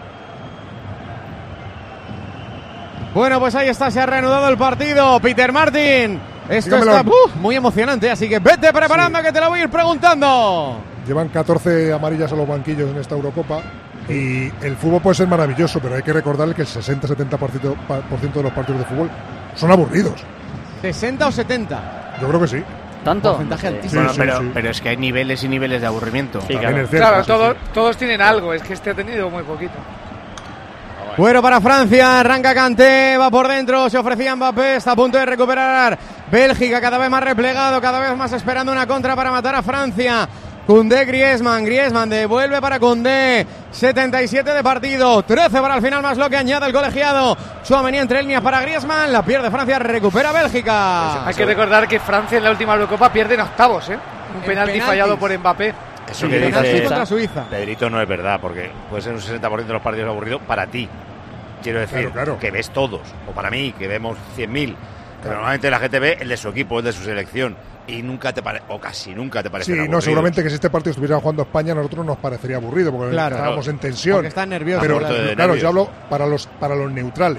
Bueno, pues ahí está, se ha reanudado el partido. Peter Martin, esto está muy emocionante, así que vete preparando que te lo voy a ir preguntando. Llevan 14 amarillas a los banquillos en esta Eurocopa y el fútbol puede ser maravilloso, pero hay que recordarle que el 60-70% de los partidos de fútbol son aburridos. 60 o 70. Yo creo que sí. ¿Tanto? Porcentaje altísimo. Bueno, Sí, pero, sí. pero es que hay niveles y niveles de aburrimiento. Sí, claro. Claro, todos tienen algo, es que este ha tenido muy poquito. Cuero para Francia, arranca Kanté, va por dentro, se ofrecía Mbappé, está a punto de recuperar Bélgica, cada vez más replegado, cada vez más esperando una contra para matar a Francia. Koundé, Griezmann devuelve para Koundé, 77 de partido, 13 para el final más lo que añade el colegiado. Tchouaméni entre líneas para Griezmann, la pierde Francia, recupera Bélgica. Hay que recordar que Francia en la última Eurocopa pierde en octavos, ¿eh? Un penalti fallado por Mbappé. Eso Sí, que dice contra Suiza. Pedrito no es verdad, porque puede ser un 60% de los partidos aburridos para ti. Quiero decir, Claro. que ves todos, o para mí, que vemos 100.000. Pero normalmente la gente ve el de su equipo, el de su selección, y nunca te parece, o casi nunca te parece. Sí, no, seguramente que si este partido estuviera jugando España, a nosotros nos parecería aburrido, porque Claro. estábamos en tensión. Porque están nerviosos. Pero Claro. claro, Nervios. yo hablo para los neutrales.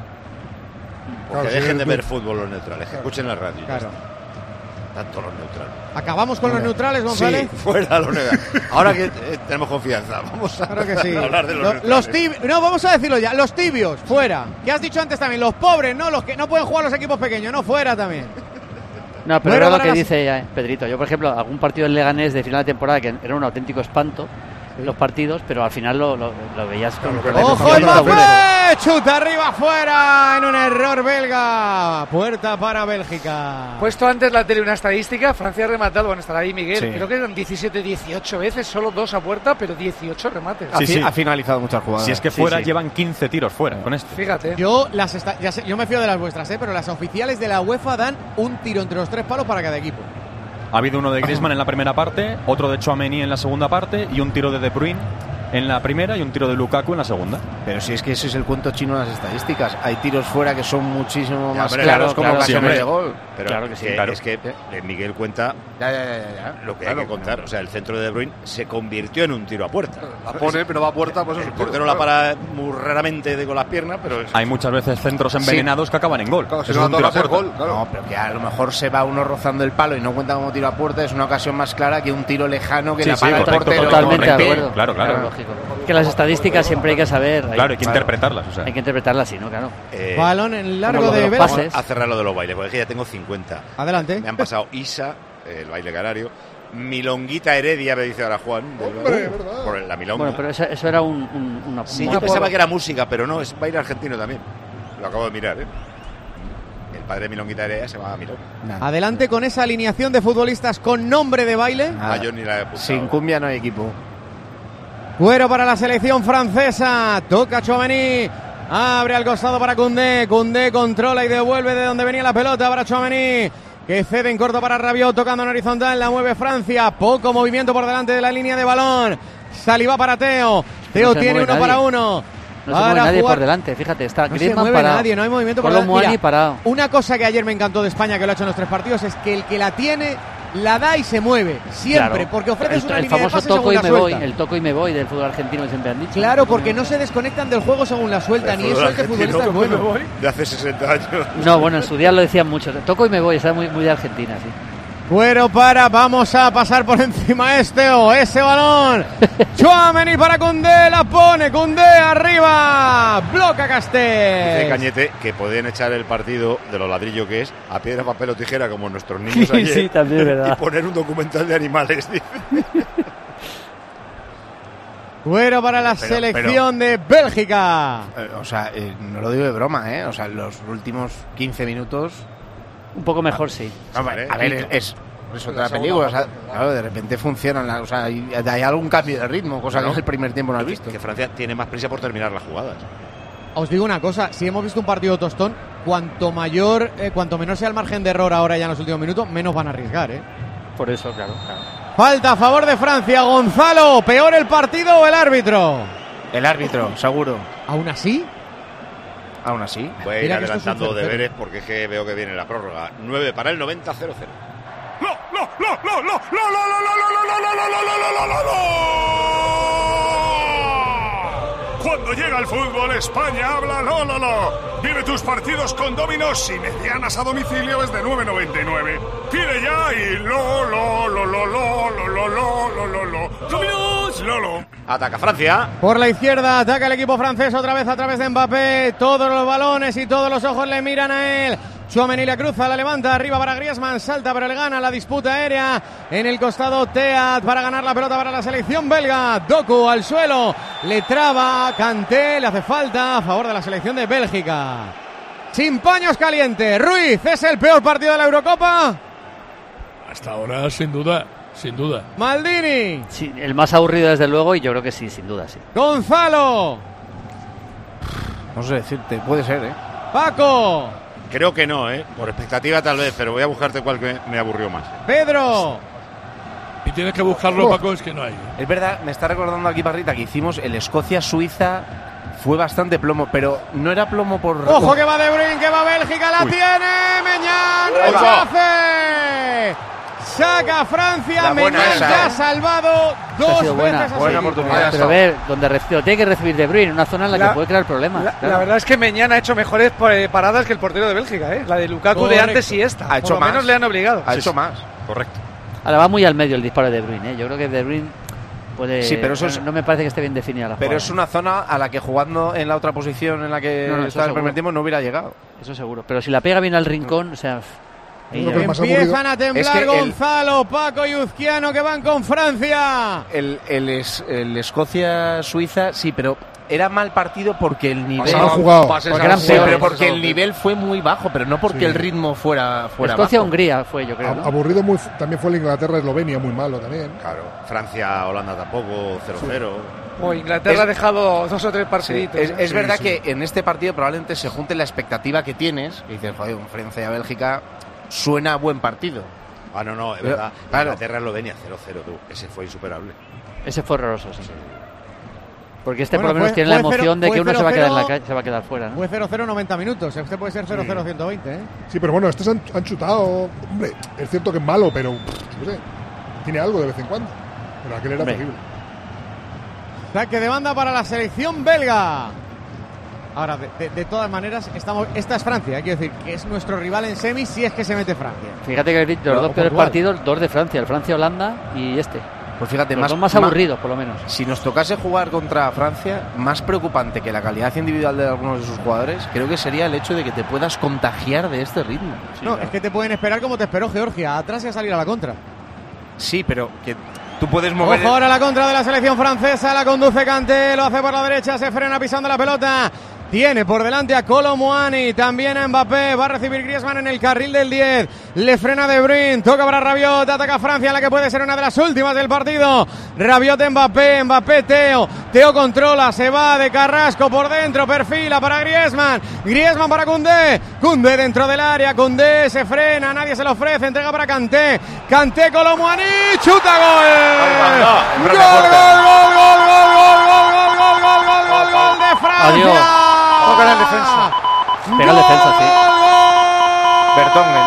Porque Claro, dejen sí, de tú- ver fútbol los neutrales, que escuchen la radio. Claro. Tanto los neutrales. Acabamos con los neutrales, González. Sí, fuera los neutrales. Ahora que tenemos confianza, vamos a Claro que sí. hablar de los neutrales. Los tibios, no, vamos a decirlo ya, los tibios, fuera. ¿Qué has dicho antes también? Los pobres, ¿no? Los que no pueden jugar los equipos pequeños, no, fuera también. No, pero Bueno, era lo para que las- dice Pedrito. Yo, por ejemplo, algún partido en Leganés de final de temporada que era un auténtico espanto, los partidos, pero al final lo veías con... ¡Ojo el Mbappé! Chuta arriba, fuera, en un error belga. Puerta para Bélgica. Puesto antes la tele una estadística, Francia ha rematado, bueno, estará ahí Miguel, Sí. creo que eran 17-18 veces, solo 2 a puerta, pero 18 remates. Ha finalizado muchas jugadas. Si es que fuera llevan 15 tiros fuera con esto. Fíjate. Yo yo me fío de las vuestras, pero las oficiales de la UEFA dan un tiro entre los 3 palos para cada equipo. Ha habido uno de Griezmann en la primera parte, otro de Tchouaméni en la segunda parte y un tiro de De Bruyne en la primera y un tiro de Lukaku en la segunda. Pero si es que ese es el cuento chino de las estadísticas. Hay tiros fuera que son muchísimo Ya, más hombre, claros como claro, ocasiones sí, de hombre. gol. Pero Claro que sí, es que Miguel cuenta lo que hay que contar. O sea, el centro de De Bruyne se convirtió en un tiro a puerta. La pone, pero va a puerta, pues es El un tiro. portero la para muy raramente con las piernas, pero Hay muchas veces centros envenenados que acaban en gol. Claro, si Eso no, es un no tiro va a a ser puerta. gol, claro. No, pero que a lo mejor se va uno rozando el palo y no cuenta como tiro a puerta. Es una ocasión más clara que un tiro lejano que Sí, la sí, para el correcto, portero. Totalmente de con el pie. acuerdo. Claro. lógico. Que las estadísticas siempre hay que saber. Claro, hay que interpretarlas. O sea. Hay que interpretarlas, sí, ¿no? Claro. Balón en largo Como lo de los Bélgica. pases. a cerrar lo de los bailes, porque ya tengo 50. Adelante. Me han pasado Isa, el baile canario, Milonguita Heredia, me dice ahora Juan, por la milonga. Bueno, pero eso era una... Sí, una yo pensaba polo. que era música, pero no, es baile argentino también. Lo acabo de mirar, ¿eh? El padre de Milonguita Heredia se llama Milonga. Adelante con esa alineación de futbolistas con nombre de baile. Ah, yo ni la he apuntado. Sin cumbia no hay equipo. Cuero para la selección francesa. Toca Tchouaméni. Abre al costado para Koundé. Koundé controla y devuelve de donde venía la pelota para Tchouaméni, que cede en corto para Rabiot, tocando en horizontal. La mueve Francia. Poco movimiento por delante de la línea de balón. Saliva para Teo. Teo No se tiene mueve uno para nadie. uno. No se mueve nadie por delante, fíjate, está No se Griezmann mueve parado. nadie, no hay movimiento por Kolo delante. Muani Mira, parado. una cosa que ayer me encantó de España, que lo ha hecho en los 3 partidos, es que el que la tiene, la da y se mueve. Siempre, Claro. porque ofreces una el línea de famoso pase toco según y la me voy, suelta. el toco y me voy del fútbol argentino que siempre han dicho. Claro, porque no se desconectan del juego según la sueltan, y eso es que futbolista es bueno. De hace 60 años. No, bueno, en su día lo decían mucho. Toco y me voy, está muy de Argentina, sí. Cuero para, vamos a pasar por encima ese balón. Tchouaméni para Koundé, la pone Koundé arriba, bloca Dice Castells. Cañete que pueden echar el partido de lo ladrillo que es a piedra, papel o tijera, como nuestros niños ayer. Sí, también es verdad. Y poner un documental de animales. Dice. Cuero para la Pero- selección de Bélgica. No lo digo de broma, ¿eh? O sea, los últimos 15 minutos... Un poco mejor, sí. A ver, es otra película. O sea, claro, de repente funcionan. O sea, hay algún cambio de ritmo, cosa que en el primer tiempo no has visto. Que Francia tiene más prisa por terminar las jugadas. Os digo una cosa, si hemos visto un partido tostón, cuanto menor sea el margen de error ahora ya en los últimos minutos, menos van a arriesgar, ¿eh? Por eso, claro. Falta a favor de Francia, Gonzalo, ¿peor el partido o el árbitro? El árbitro, seguro. ¿Aún así? Aún así. Voy a ir Mira que esto es un adelantando 0-0. deberes porque es que veo que viene la prórroga. 9 para el 90, 0-0. Cuando llega el fútbol, España habla lo. Vive tus partidos con Dominos y medianas a domicilio desde 9,99. Pide ya y lo. ¡Dominos! Lolo. Ataca Francia. Por la izquierda ataca el equipo francés otra vez a través de Mbappé. Todos los balones y todos los ojos le miran a él. Tchouaméni la cruza, la levanta arriba para Griezmann, salta pero le gana la disputa aérea en el costado Teat para ganar la pelota para la selección belga. Doku al suelo, le traba Kanté, le hace falta a favor de la selección de Bélgica. Sin paños calientes, Ruiz, ¿es el peor partido de la Eurocopa? Hasta ahora, sin duda. Maldini. Sí, el más aburrido desde luego y yo creo que sí, sin duda, sí. Gonzalo. No sé decirte, puede ser, Paco. Creo que no, por expectativa tal vez, pero voy a buscarte cuál que me aburrió más. Pedro. Y tienes que buscarlo, Paco, es que no hay. Es verdad, me está recordando aquí Parrita que hicimos el Escocia-Suiza, fue bastante plomo, pero no era plomo por... Ojo que va De Bruyne, que va Bélgica, la tiene, Meñán, rechace. Saca Francia, Meñán ya ha salvado dos veces. Buena oportunidad. Pero a ver, donde lo tiene que recibir De Bruyne, en una zona en la que puede crear problemas. La verdad es que Meñán ha hecho mejores paradas que el portero de Bélgica, La de Lukaku de antes y esta. Ha hecho por lo menos le han obligado. Ha hecho más. Correcto. Ahora va muy al medio el disparo de De Bruyne, Yo creo que De Bruyne puede... Sí, pero eso no me parece que esté bien definida la jugada. Pero es una zona a la que jugando en la otra posición en la que estaba el primer tiempo no hubiera llegado. Eso seguro. Pero si la pega bien al rincón, o sea... Empiezan a temblar Gonzalo, Paco y Uzquiano que van con Francia. El Escocia-Suiza, sí, pero era mal partido porque el nivel... porque el nivel fue muy bajo, pero no porque el ritmo fuera Escocia-Hungría fue, yo creo, ¿no? Aburrido también fue el Inglaterra-Eslovenia, muy malo también. Claro, Francia-Holanda tampoco, 0-0. O Inglaterra ha dejado 2 o 3 partiditos. Es verdad que en este partido probablemente se junte la expectativa que tienes, y dices, joder, Francia-Bélgica... Suena a buen partido. No, es verdad. Claro. Inglaterra-Eslovenia 0-0, tú. Ese fue insuperable. Ese fue horroroso, sí. Porque por lo menos tiene la emoción de que uno se va a quedar en la calle, se va a quedar fuera, ¿no? Fue 0-0 90 minutos. Este puede ser 0-0 120, Sí, pero bueno, estos han chutado. Hombre, es cierto que es malo, pero no sé, tiene algo de vez en cuando. Pero aquel era terrible. Saque de banda para la selección belga. Ahora, de todas maneras, esta es Francia, quiero decir, que es nuestro rival en semis si es que se mete Francia. Fíjate que los dos peores partidos, 2 de Francia, el Francia-Holanda y este. Pues fíjate, los dos más aburridos, por lo menos. Si nos tocase jugar contra Francia, más preocupante que la calidad individual de algunos de sus jugadores, creo que sería el hecho de que te puedas contagiar de este ritmo. Sí, no, claro. Es que te pueden esperar como te esperó Georgia, atrás y a salir a la contra. Sí, pero que... Tú puedes mover. Ojo ahora la contra de la selección francesa, la conduce Kanté, lo hace por la derecha, se frena pisando la pelota. Tiene por delante a Kolo Muani, también a Mbappé, va a recibir Griezmann en el carril del 10, le frena De Bruyne, toca para Rabiot, ataca Francia, la que puede ser una de las últimas del partido. Rabiot Mbappé Teo controla, se va de Carrasco por dentro, perfila para Griezmann para Koundé dentro del área, Koundé se frena, nadie se lo ofrece, entrega para Kanté, Kolo Muani, chuta, gol de Francia. Adiós. Toca la defensa. Pega el defensa, sí. Bertongen,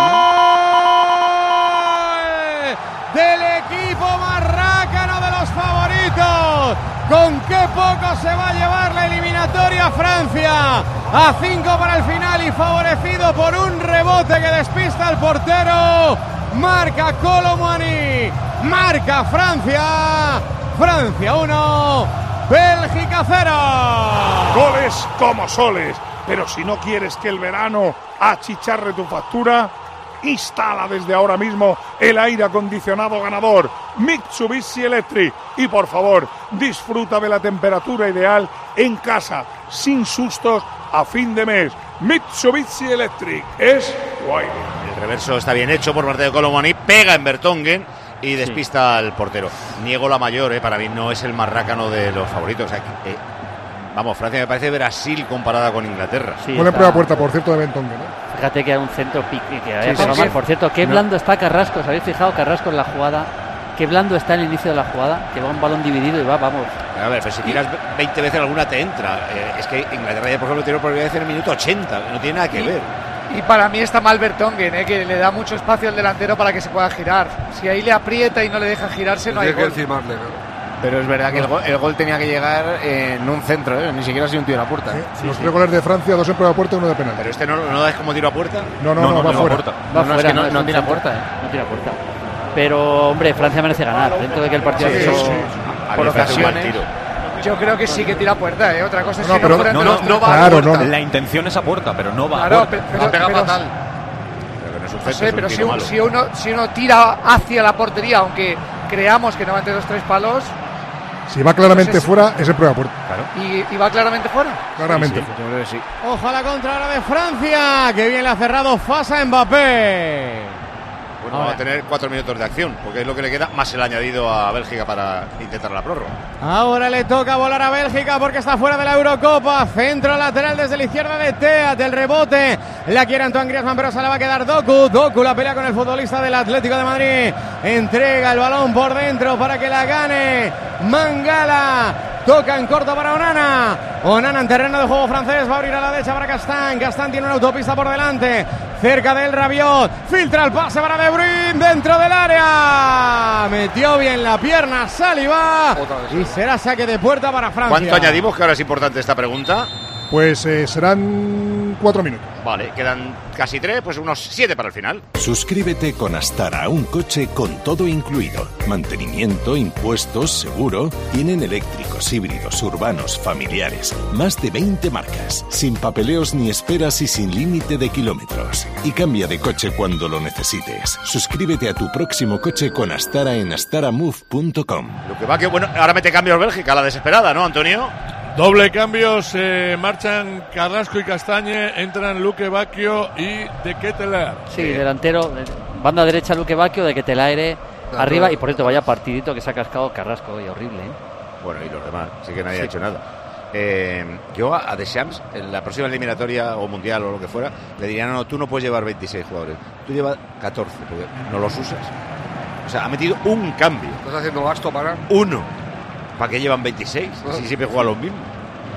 del equipo marrácano de los favoritos. Con qué poco se va a llevar la eliminatoria Francia. A 5 para el final y favorecido por un rebote que despista al portero. Marca Kolo Muani. Marca Francia. Francia 1. Bélgica 0. Goles como soles, pero si no quieres que el verano achicharre tu factura, instala desde ahora mismo el aire acondicionado ganador Mitsubishi Electric y por favor disfruta de la temperatura ideal en casa, sin sustos a fin de mes. Mitsubishi Electric es guay. El reverso está bien hecho por parte de Kolo Muani, pega en Bertongen y despista al portero. Niego la mayor, para mí no es el marrácano de los favoritos. O sea, vamos, Francia me parece Brasil comparada con Inglaterra. Sí, buena prueba puerta, por cierto, de Bertongen. Fíjate que hay un centro pique que haya pegado mal. Por cierto, qué blando está Carrasco. ¿Os habéis fijado? Carrasco en la jugada. Qué blando está en el inicio de la jugada. Que va un balón dividido y vamos. A ver, pero si tiras 20 veces alguna te entra. Es que Inglaterra ya, por ejemplo, tiene oportunidad en el minuto 80. No tiene nada que ver. Y para mí está mal Bertongen, que le da mucho espacio al delantero para que se pueda girar. Si ahí le aprieta y no le deja girarse, no hay gol. Pero es verdad que el gol tenía que llegar en un centro, ni siquiera ha sido un tiro a puerta. Los 3 goles de Francia, 2 en prueba a puerta y 1 de penal. Pero este no es como tiro a puerta. No, va fuera. No tira a puerta. No tira a puerta. Pero, hombre, Francia merece ganar. Dentro de que el partido por ocasiones. Yo creo que sí que tira a puerta, ¿eh? Otra cosa es que pero no va a puerta. La intención es a puerta, pero no va a puerta. Pero si uno tira hacia la portería, aunque creamos que no va entre los 3 palos. Si va claramente fuera, es el prueba puerta. Claro. ¿Y va claramente fuera? Claramente. Sí, yo creo que sí. Ojo a la contra ahora de Francia. Que bien le ha cerrado Fasa Mbappé. Bueno, va a tener 4 minutos de acción, porque es lo que le queda, más el añadido a Bélgica para intentar la prórroga. Ahora le toca volar a Bélgica porque está fuera de la Eurocopa. Centro lateral desde la izquierda de Teat. El rebote la quiere Antoine Griezmann, pero se la va a quedar Doku. Doku la pelea con el futbolista del Atlético de Madrid. Entrega el balón por dentro para que la gane Mangala. Toca en corto para Onana. Onana en terreno de juego francés. Va a abrir a la derecha para Castán. Castán tiene una autopista por delante. Cerca del Rabiot. Filtra el pase para De Bruyne. Dentro del área. Metió bien la pierna Saliba. Y será saque de puerta para Francia. ¿Cuánto añadimos? Que ahora es importante esta pregunta. Pues serán 4 minutos. Vale, quedan casi 3, pues unos 7 para el final. Suscríbete con Astara, un coche con todo incluido. Mantenimiento, impuestos, seguro. Tienen eléctricos, híbridos, urbanos, familiares. Más de 20 marcas. Sin papeleos ni esperas y sin límite de kilómetros. Y cambia de coche cuando lo necesites. Suscríbete a tu próximo coche con Astara en astaramove.com. Lo que va que, bueno, ahora mete cambios Bélgica, a la desesperada, ¿no, Antonio? Doble cambio, se marchan Carrasco y Castañe, entran Luque Bacchio y De Ketelaere. Sí, delantero, banda derecha Luque Bacchio, De Ketelaere arriba, y por cierto, vaya partidito que se ha cascado Carrasco hoy, horrible, ¿eh? Bueno, y los demás, sí que nadie ha hecho nada. Yo a Deschamps, en la próxima eliminatoria o mundial o lo que fuera, le diría, no, tú no puedes llevar 26 jugadores, tú llevas 14, porque no los usas. O sea, ha metido un cambio. ¿Estás haciendo gasto para? Uno. ¿Para qué llevan 26? Si siempre juegan los mismos.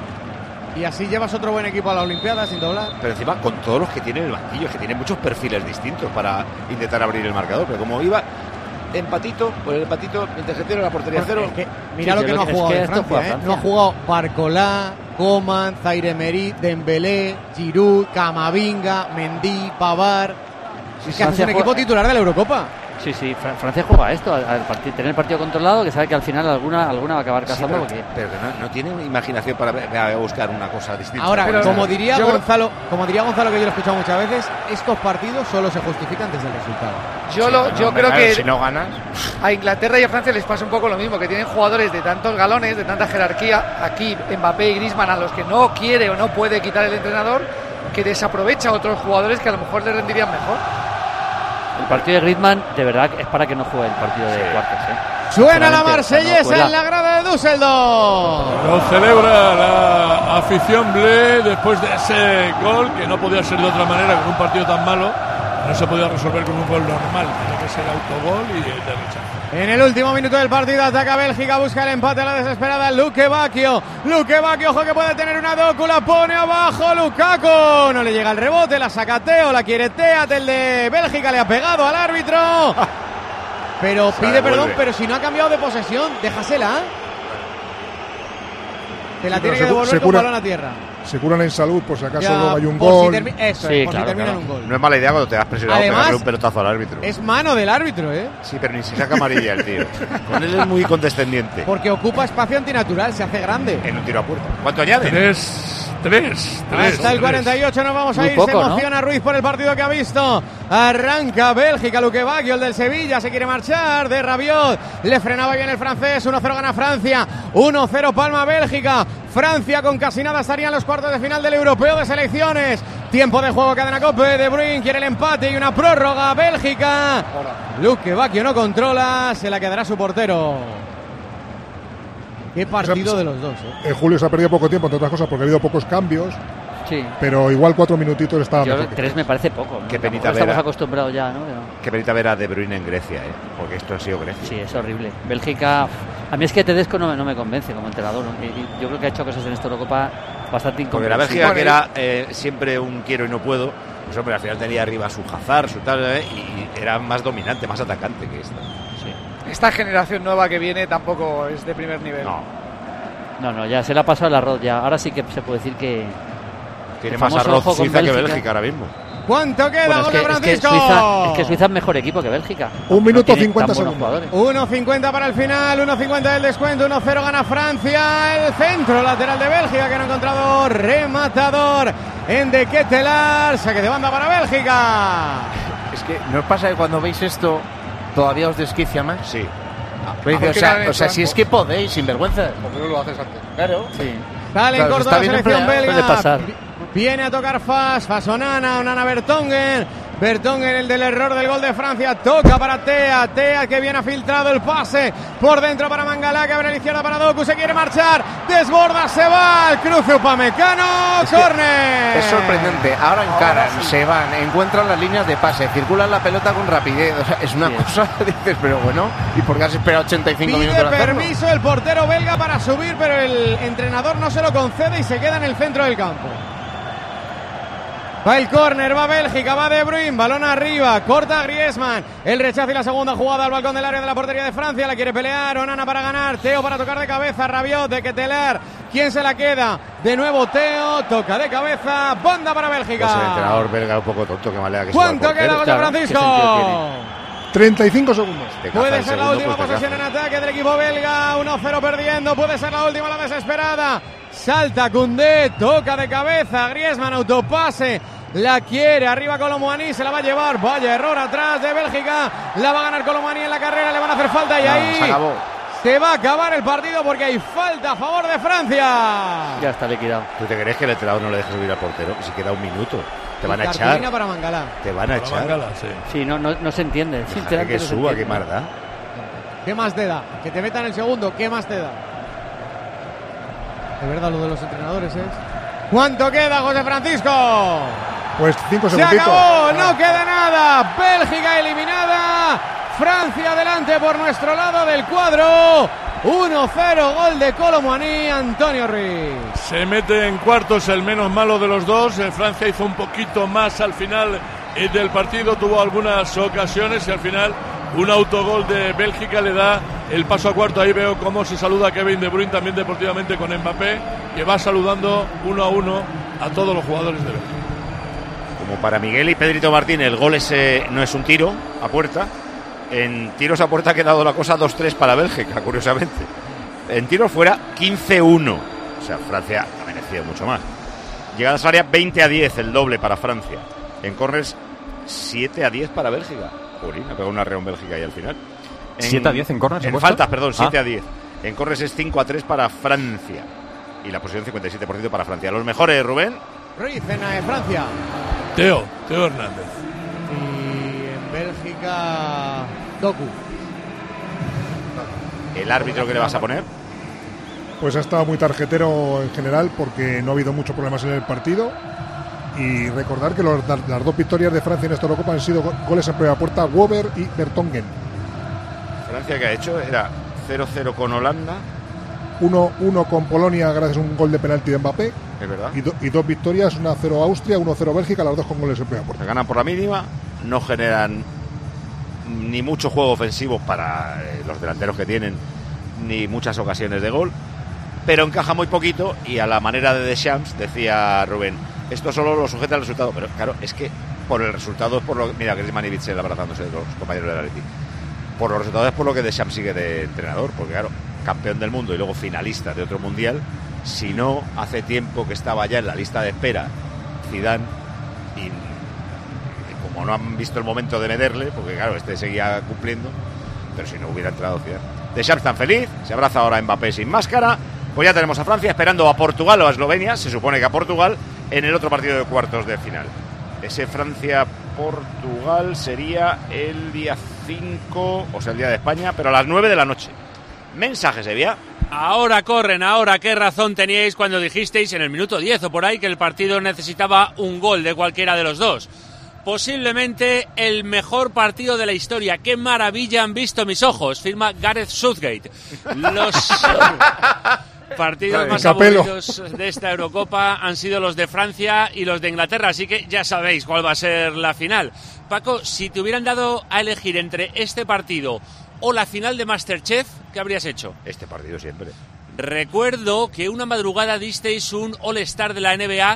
Y así llevas otro buen equipo a la Olimpiada sin doblar. Pero encima con todos los que tiene el banquillo, que tiene muchos perfiles distintos para intentar abrir el marcador. Pero como iba empatito, pues el empatito, intercepción en la portería cero. Es que, mira lo que no ha jugado de Francia, ¿eh? No ha jugado Barcolá, Coman, Zaire Emery, Dembélé, Giroud, Camavinga, Mendy, Pavard. Es que hace un equipo titular de la Eurocopa. Sí, Francia juega esto, tener el partido controlado, que sabe que al final alguna va a acabar cazando. Sí, pero que no tiene imaginación para buscar una cosa distinta. Ahora, como diría Gonzalo, que yo lo he escuchado muchas veces, estos partidos solo se justifican desde el resultado. Yo creo que si no ganas, a Inglaterra y a Francia les pasa un poco lo mismo, que tienen jugadores de tantos galones, de tanta jerarquía, aquí Mbappé y Griezmann, a los que no quiere o no puede quitar el entrenador, que desaprovecha a otros jugadores que a lo mejor le rendirían mejor. El partido de Griezmann, de verdad, es para que no juegue el partido de cuartos, ¿eh? Suena la marsellesa en la grada de Düsseldorf. Lo celebra la afición bleu después de ese gol, que no podía ser de otra manera con un partido tan malo. No se podía resolver con un gol normal, tiene que ser autogol y de rechazo. En el último minuto del partido ataca Bélgica, busca el empate a la desesperada Luque Bacchio, ojo que puede tener una Doku, la pone abajo Lukaku, no le llega el rebote, la saca Teo, la quiere Teat, el de Bélgica le ha pegado al árbitro, pero pide perdón, pero si no ha cambiado de posesión, déjasela, te la tiene que devolver con balón a tierra. Se curan en salud por si acaso luego hay un gol. Eso sí, es, por si terminan un gol. No es mala idea cuando te has presionado pegarle un pelotazo al árbitro. Es mano del árbitro, ¿eh? Sí, pero ni se saca amarilla el tío. Con él es muy condescendiente. Porque ocupa espacio antinatural, se hace grande. En un tiro a puerta. ¿Cuánto añade? 3. Hasta el 48 nos vamos a ir. Se emociona Ruiz por el partido que ha visto. Arranca Bélgica, Luque Bacchio, el del Sevilla, se quiere marchar. De Rabiot, le frenaba bien el francés. 1-0 gana Francia, 1-0 palma Bélgica. Francia con casi nada estaría en los cuartos de final del Europeo de Selecciones. Tiempo de juego, cadena Cope. De Bruyne quiere el empate y una prórroga. Bélgica. Luque Bacchio no controla, se la quedará su portero. Qué partido de los dos, ¿eh? Julio se ha perdido poco tiempo, entre otras cosas, porque ha habido pocos cambios. Sí. Pero igual 4 minutitos estaba mejor. 3 me parece poco, ¿no? Qué penita ver. Estamos acostumbrados ya, ¿no? Qué penita ver a De Bruyne en Grecia, porque esto ha sido Grecia. Sí, es horrible. Bélgica, a mí es que Tedesco no me convence como entrenador. Y yo creo que ha hecho cosas en esta Eurocopa bastante incómodas. Porque la Bélgica, que era siempre un quiero y no puedo, pues hombre, al final tenía arriba su Hazard, su tal, y era más dominante, más atacante que esta. Sí. Esta generación nueva que viene tampoco es de primer nivel. No, ya se le ha pasado el arroz ya. Ahora sí que se puede decir que tiene más arroz Suiza que Bélgica ahora mismo. ¿Cuánto queda, José Francisco? Es que Suiza es mejor equipo que Bélgica. 1 minuto 50 segundos. 1.50 para el final, 1.50 del descuento, 1-0 gana Francia. El centro lateral de Bélgica que no ha encontrado rematador en De Ketelaere. Saque de banda para Bélgica. Es que ¿no os pasa que cuando veis esto todavía os desquicia más? Sí. O sea, si es que podéis, sin vergüenza. ¿Por qué no lo haces antes? Claro. Sí. Sale en corto la selección belga. Puede pasar. Viene a tocar Fas Onana Vertonghen. Vertonghen, el del error del gol de Francia, toca para Tea que viene, ha filtrado el pase por dentro para Mangala, que abre a la izquierda para Doku, se quiere marchar, desborda, se va, el cruce Upamecano, córner. Es sorprendente, ahora encaran, se van, encuentran las líneas de pase, circulan la pelota con rapidez, o sea, es una cosa, dices, pero bueno, ¿y por qué has esperado 85 minutos Pide para hacerlo? permiso el portero belga para subir, pero el entrenador no se lo concede y se queda en el centro del campo. Va el córner, va Bélgica, va De Bruyne, balón arriba, corta Griezmann, el rechazo y la segunda jugada al balcón del área de la portería de Francia, la quiere pelear, Onana para ganar, Theo para tocar de cabeza, Rabiot, De Ketelaere, ¿quién se la queda? De nuevo Theo, toca de cabeza, banda para Bélgica. Pues el entrenador belga un poco tonto, que malea que ¿cuánto queda, José Francisco? 35 segundos. Puede ser la última posesión en ataque del equipo belga, 1-0 perdiendo, puede ser la última, la desesperada. Salta Koundé, toca de cabeza, Griezmann, autopase, la quiere, arriba Colomboani, se la va a llevar, vaya error atrás de Bélgica, la va a ganar Colomboani en la carrera, le van a hacer falta y ahí se acabó. Se va a acabar el partido porque hay falta a favor de Francia. Ya está liquidado. ¿Tú te crees que el entrenador no le deja subir al portero? Que si queda un minuto. Te van a echar. Cartulina para Mangala. Te van a echar. Mangala, sí, no se entiende. Que suba, qué más da. ¿Qué más te da? Que te metan el segundo, ¿qué más te da? De verdad, lo de los entrenadores es... ¿Cuánto queda, José Francisco? Pues 5 Se segunditos. acabó, no queda nada. Bélgica eliminada. Francia adelante por nuestro lado del cuadro. 1-0, gol de Colomboani, Antonio Ruiz. Se mete en cuartos el menos malo de los dos. Francia hizo un poquito más al final del partido, tuvo algunas ocasiones y al final un autogol de Bélgica le da el paso a cuarto. Ahí veo cómo se saluda Kevin De Bruyne también deportivamente con Mbappé, que va saludando 1-1 a todos los jugadores de Bélgica. Como para Miguel y Pedrito Martín, el gol ese no es un tiro a puerta. En tiros a puerta ha quedado la cosa 2-3 para Bélgica, curiosamente. En tiros fuera 15-1. O sea, Francia ha merecido mucho más. Llegadas al área 20-10, el doble para Francia. En corners 7-10 para Bélgica. Jolín, ha pegado un arreón Bélgica ahí al final. 7-10 en corners. En faltas, perdón, 7-10. En corners es 5-3 para Francia. Y la posición 57% para Francia. Los mejores, Rubén. Ruiz en Francia. Theo Hernández. Y en Bélgica, Doku. ¿El árbitro que le vas a poner? Pues ha estado muy tarjetero en general porque no ha habido muchos problemas en el partido. Y recordar que las dos victorias de Francia en esta Eurocopa han sido goles en primera puerta, Wöber y Vertonghen. Francia, que ha hecho, era 0-0 con Holanda. 1-1 con Polonia gracias a un gol de penalti de Mbappé. Es verdad. Y dos victorias, 1-0 Austria, 1-0 Bélgica, las dos con goles en primera puerta. Ganan por la mínima, no generan ni mucho juego ofensivo para los delanteros que tienen, ni muchas ocasiones de gol, pero encaja muy poquito y a la manera de Deschamps, decía Rubén, esto solo lo sujeta al resultado, pero claro, es que por el resultado es por lo... Mira, Griezmann y Witsel abrazándose de los compañeros del Atleti. Por los resultados es por lo que Deschamps sigue de entrenador, porque claro, campeón del mundo y luego finalista de otro mundial, si no, hace tiempo que estaba ya en la lista de espera Zidane, y como no han visto el momento de meterle, porque claro, este seguía cumpliendo, pero si no hubiera entrado Zidane. Deschamps tan feliz, se abraza ahora a Mbappé sin máscara, pues ya tenemos a Francia esperando a Portugal o a Eslovenia, se supone que a Portugal, en el otro partido de cuartos de final. Ese Francia-Portugal sería el día 5, o sea, el día de España, pero a las 9 de la noche. Mensaje, Sevilla. Ahora corren, ahora qué razón teníais cuando dijisteis en el minuto 10 o por ahí que el partido necesitaba un gol de cualquiera de los dos. Posiblemente el mejor partido de la historia. ¡Qué maravilla han visto mis ojos! Firma Gareth Southgate. Los partidos más aburridos de esta Eurocopa han sido los de Francia y los de Inglaterra, así que ya sabéis cuál va a ser la final. Paco, si te hubieran dado a elegir entre este partido o la final de MasterChef, ¿qué habrías hecho? Este partido siempre. Recuerdo que una madrugada disteis un All-Star de la NBA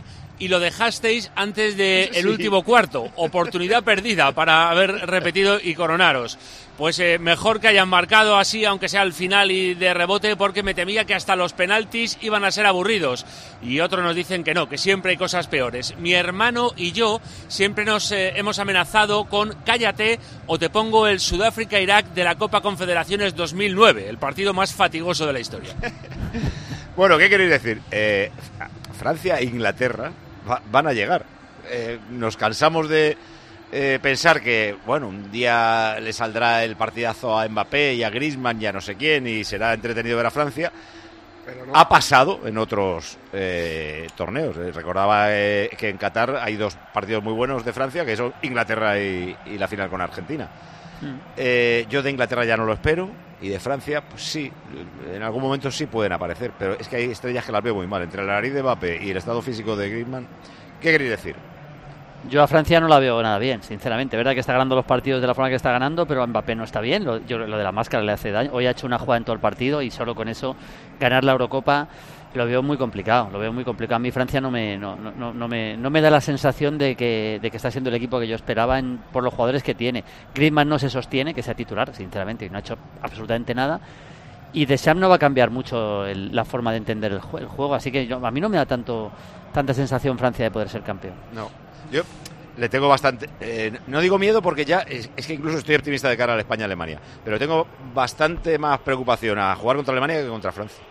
y lo dejasteis antes del último cuarto. Oportunidad perdida para haber repetido y coronaros. Pues mejor que hayan marcado así, aunque sea al final y de rebote, porque me temía que hasta los penaltis iban a ser aburridos. Y otros nos dicen que no, que siempre hay cosas peores. Mi hermano y yo siempre nos hemos amenazado con cállate o te pongo el Sudáfrica-Irak de la Copa Confederaciones 2009, el partido más fatigoso de la historia. Bueno, ¿qué queréis decir? Francia e Inglaterra van a llegar. Nos cansamos de pensar que, bueno, un día le saldrá el partidazo a Mbappé y a Griezmann y a no sé quién y será entretenido ver a Francia. Pero no. Ha pasado en otros torneos. Recordaba que en Qatar hay 2 partidos muy buenos de Francia, que son Inglaterra y la final con Argentina. Yo de Inglaterra ya no lo espero, y de Francia, pues sí, en algún momento sí pueden aparecer, pero es que hay estrellas que las veo muy mal. Entre la nariz de Mbappé y el estado físico de Griezmann, ¿qué queréis decir? Yo a Francia no la veo nada bien, sinceramente. Es verdad que está ganando los partidos de la forma que está ganando, pero a Mbappé no está bien. Lo de la máscara le hace daño. Hoy ha hecho una jugada en todo el partido y solo con eso ganar la Eurocopa lo veo muy complicado. A mí Francia no me da la sensación de que está siendo el equipo que yo esperaba por los jugadores que tiene. Griezmann no se sostiene, que sea titular, sinceramente, y no ha hecho absolutamente nada. Y Deschamps no va a cambiar mucho la forma de entender el juego, así que a mí no me da tanta sensación Francia de poder ser campeón. No, yo le tengo bastante, no digo miedo porque ya es que incluso estoy optimista de cara a la España-Alemania, pero tengo bastante más preocupación a jugar contra Alemania que contra Francia.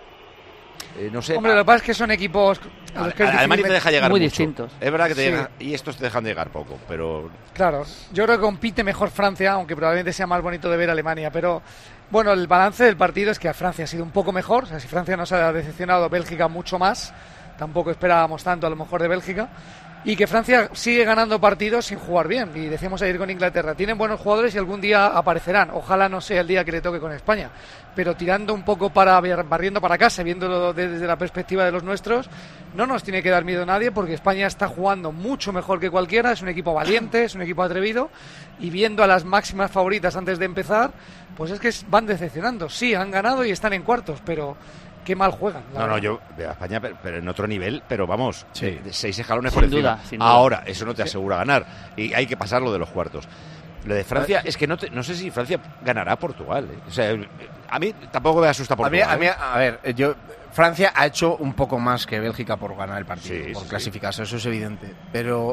No sé. Hombre, lo que pasa es que son equipos a los que Alemania te deja llegar muy mucho. Distintos. Es verdad que te llega, y estos te dejan de llegar poco, pero claro, yo creo que compite mejor Francia, aunque probablemente sea más bonito de ver Alemania, pero bueno, el balance del partido es que a Francia ha sido un poco mejor. O sea, si Francia nos ha decepcionado, Bélgica mucho más, tampoco esperábamos tanto a lo mejor de Bélgica. Y que Francia sigue ganando partidos sin jugar bien. Y decíamos ayer con Inglaterra, tienen buenos jugadores y algún día aparecerán. Ojalá no sea el día que le toque con España. Pero tirando un poco barriendo para casa, viéndolo desde la perspectiva de los nuestros, no nos tiene que dar miedo a nadie, porque España está jugando mucho mejor que cualquiera. Es un equipo valiente, es un equipo atrevido. Y viendo a las máximas favoritas antes de empezar, pues es que van decepcionando. Sí, han ganado y están en cuartos, pero qué mal juegan. No, yo veo a España, pero en otro nivel, pero vamos, sí. 6 escalones por encima. Sin duda. Ahora, eso no te asegura ganar, y hay que pasarlo de los cuartos. Lo de Francia, es que no sé si Francia ganará a Portugal. O sea, a mí tampoco me asusta Portugal. A ver, Francia ha hecho un poco más que Bélgica por ganar el partido, por clasificarse, eso es evidente. Pero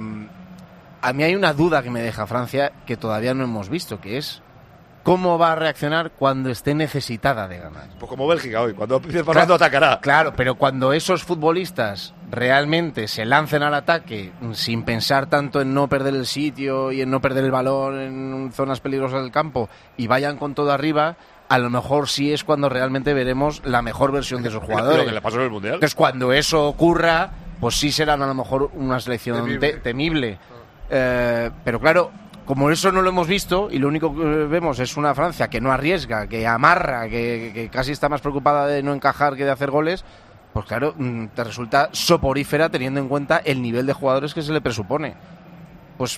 a mí hay una duda que me deja Francia que todavía no hemos visto, que es cómo va a reaccionar cuando esté necesitada de ganar. Pues como Bélgica hoy, cuando empiece pasando atacará. Claro, pero cuando esos futbolistas realmente se lancen al ataque sin pensar tanto en no perder el sitio y en no perder el balón en zonas peligrosas del campo y vayan con todo arriba, a lo mejor sí es cuando realmente veremos la mejor versión de esos jugadores. Lo que le pasó en el Mundial. Entonces, cuando eso ocurra, pues sí serán a lo mejor una selección temible. Pero claro, como eso no lo hemos visto y lo único que vemos es una Francia que no arriesga, que amarra, que casi está más preocupada de no encajar que de hacer goles, pues claro, te resulta soporífera teniendo en cuenta el nivel de jugadores que se le presupone. Pues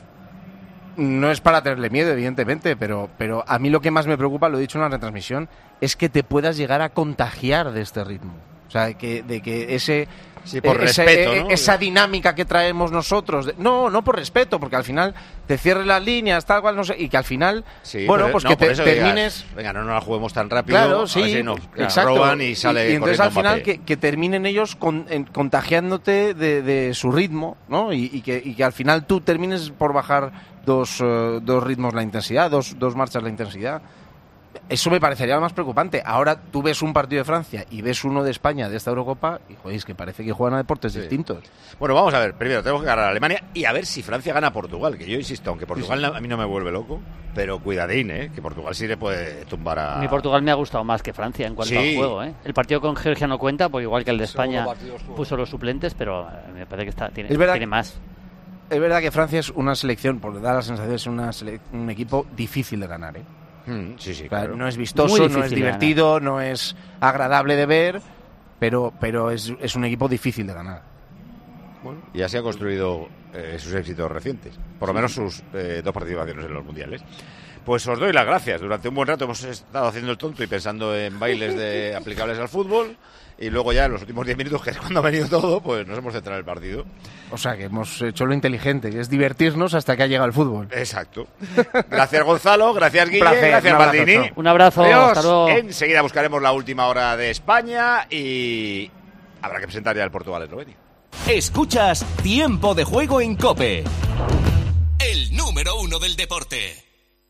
no es para tenerle miedo, evidentemente, pero a mí lo que más me preocupa, lo he dicho en la retransmisión, es que te puedas llegar a contagiar de este ritmo. O sea, de que ese... Sí, por respeto, ¿no? Esa dinámica que traemos nosotros. No por respeto, porque al final te cierres las líneas, tal cual, no sé, y que al final, bueno, pues que termines... Venga, no la juguemos tan rápido. Claro, sí, si nos exacto. Roban y sale y entonces al final Mbappé. que terminen ellos contagiándote de su ritmo, ¿no? Y que al final tú termines por bajar dos ritmos la intensidad, dos marchas la intensidad. Eso me parecería lo más preocupante. Ahora tú ves un partido de Francia y ves uno de España de esta Eurocopa y joder, es que parece que juegan a deportes distintos. Bueno, vamos a ver, primero tenemos que ganar a Alemania y a ver si Francia gana a Portugal, que yo insisto, aunque Portugal a mí no me vuelve loco, pero cuidadín, que Portugal sí le puede tumbar a... Mi Portugal me ha gustado más que Francia en cuanto al juego. El partido con Georgia no cuenta, porque igual que el de España puso los suplentes, pero me parece que tiene más. Es verdad que Francia es una selección, por dar la sensación, es un equipo difícil de ganar, Sí, claro. No es vistoso, no es divertido, no es agradable de ver, pero es un equipo difícil de ganar. Bueno, y así ha construido sus éxitos recientes, por lo menos sus 2 participaciones en los mundiales. Pues os doy las gracias. Durante un buen rato hemos estado haciendo el tonto y pensando en bailes aplicables al fútbol. Y luego ya en los últimos 10 minutos, que es cuando ha venido todo, pues nos hemos centrado en el partido. O sea, que hemos hecho lo inteligente, que es divertirnos hasta que ha llegado el fútbol. Exacto. Gracias, Gonzalo. Gracias, Guille. Placer, gracias, Maldini. Un abrazo. Adiós. Hasta luego. Enseguida buscaremos la última hora de España y habrá que presentar ya el Portugal-Eslovenia. Escuchas Tiempo de Juego en COPE. El número 1 del deporte.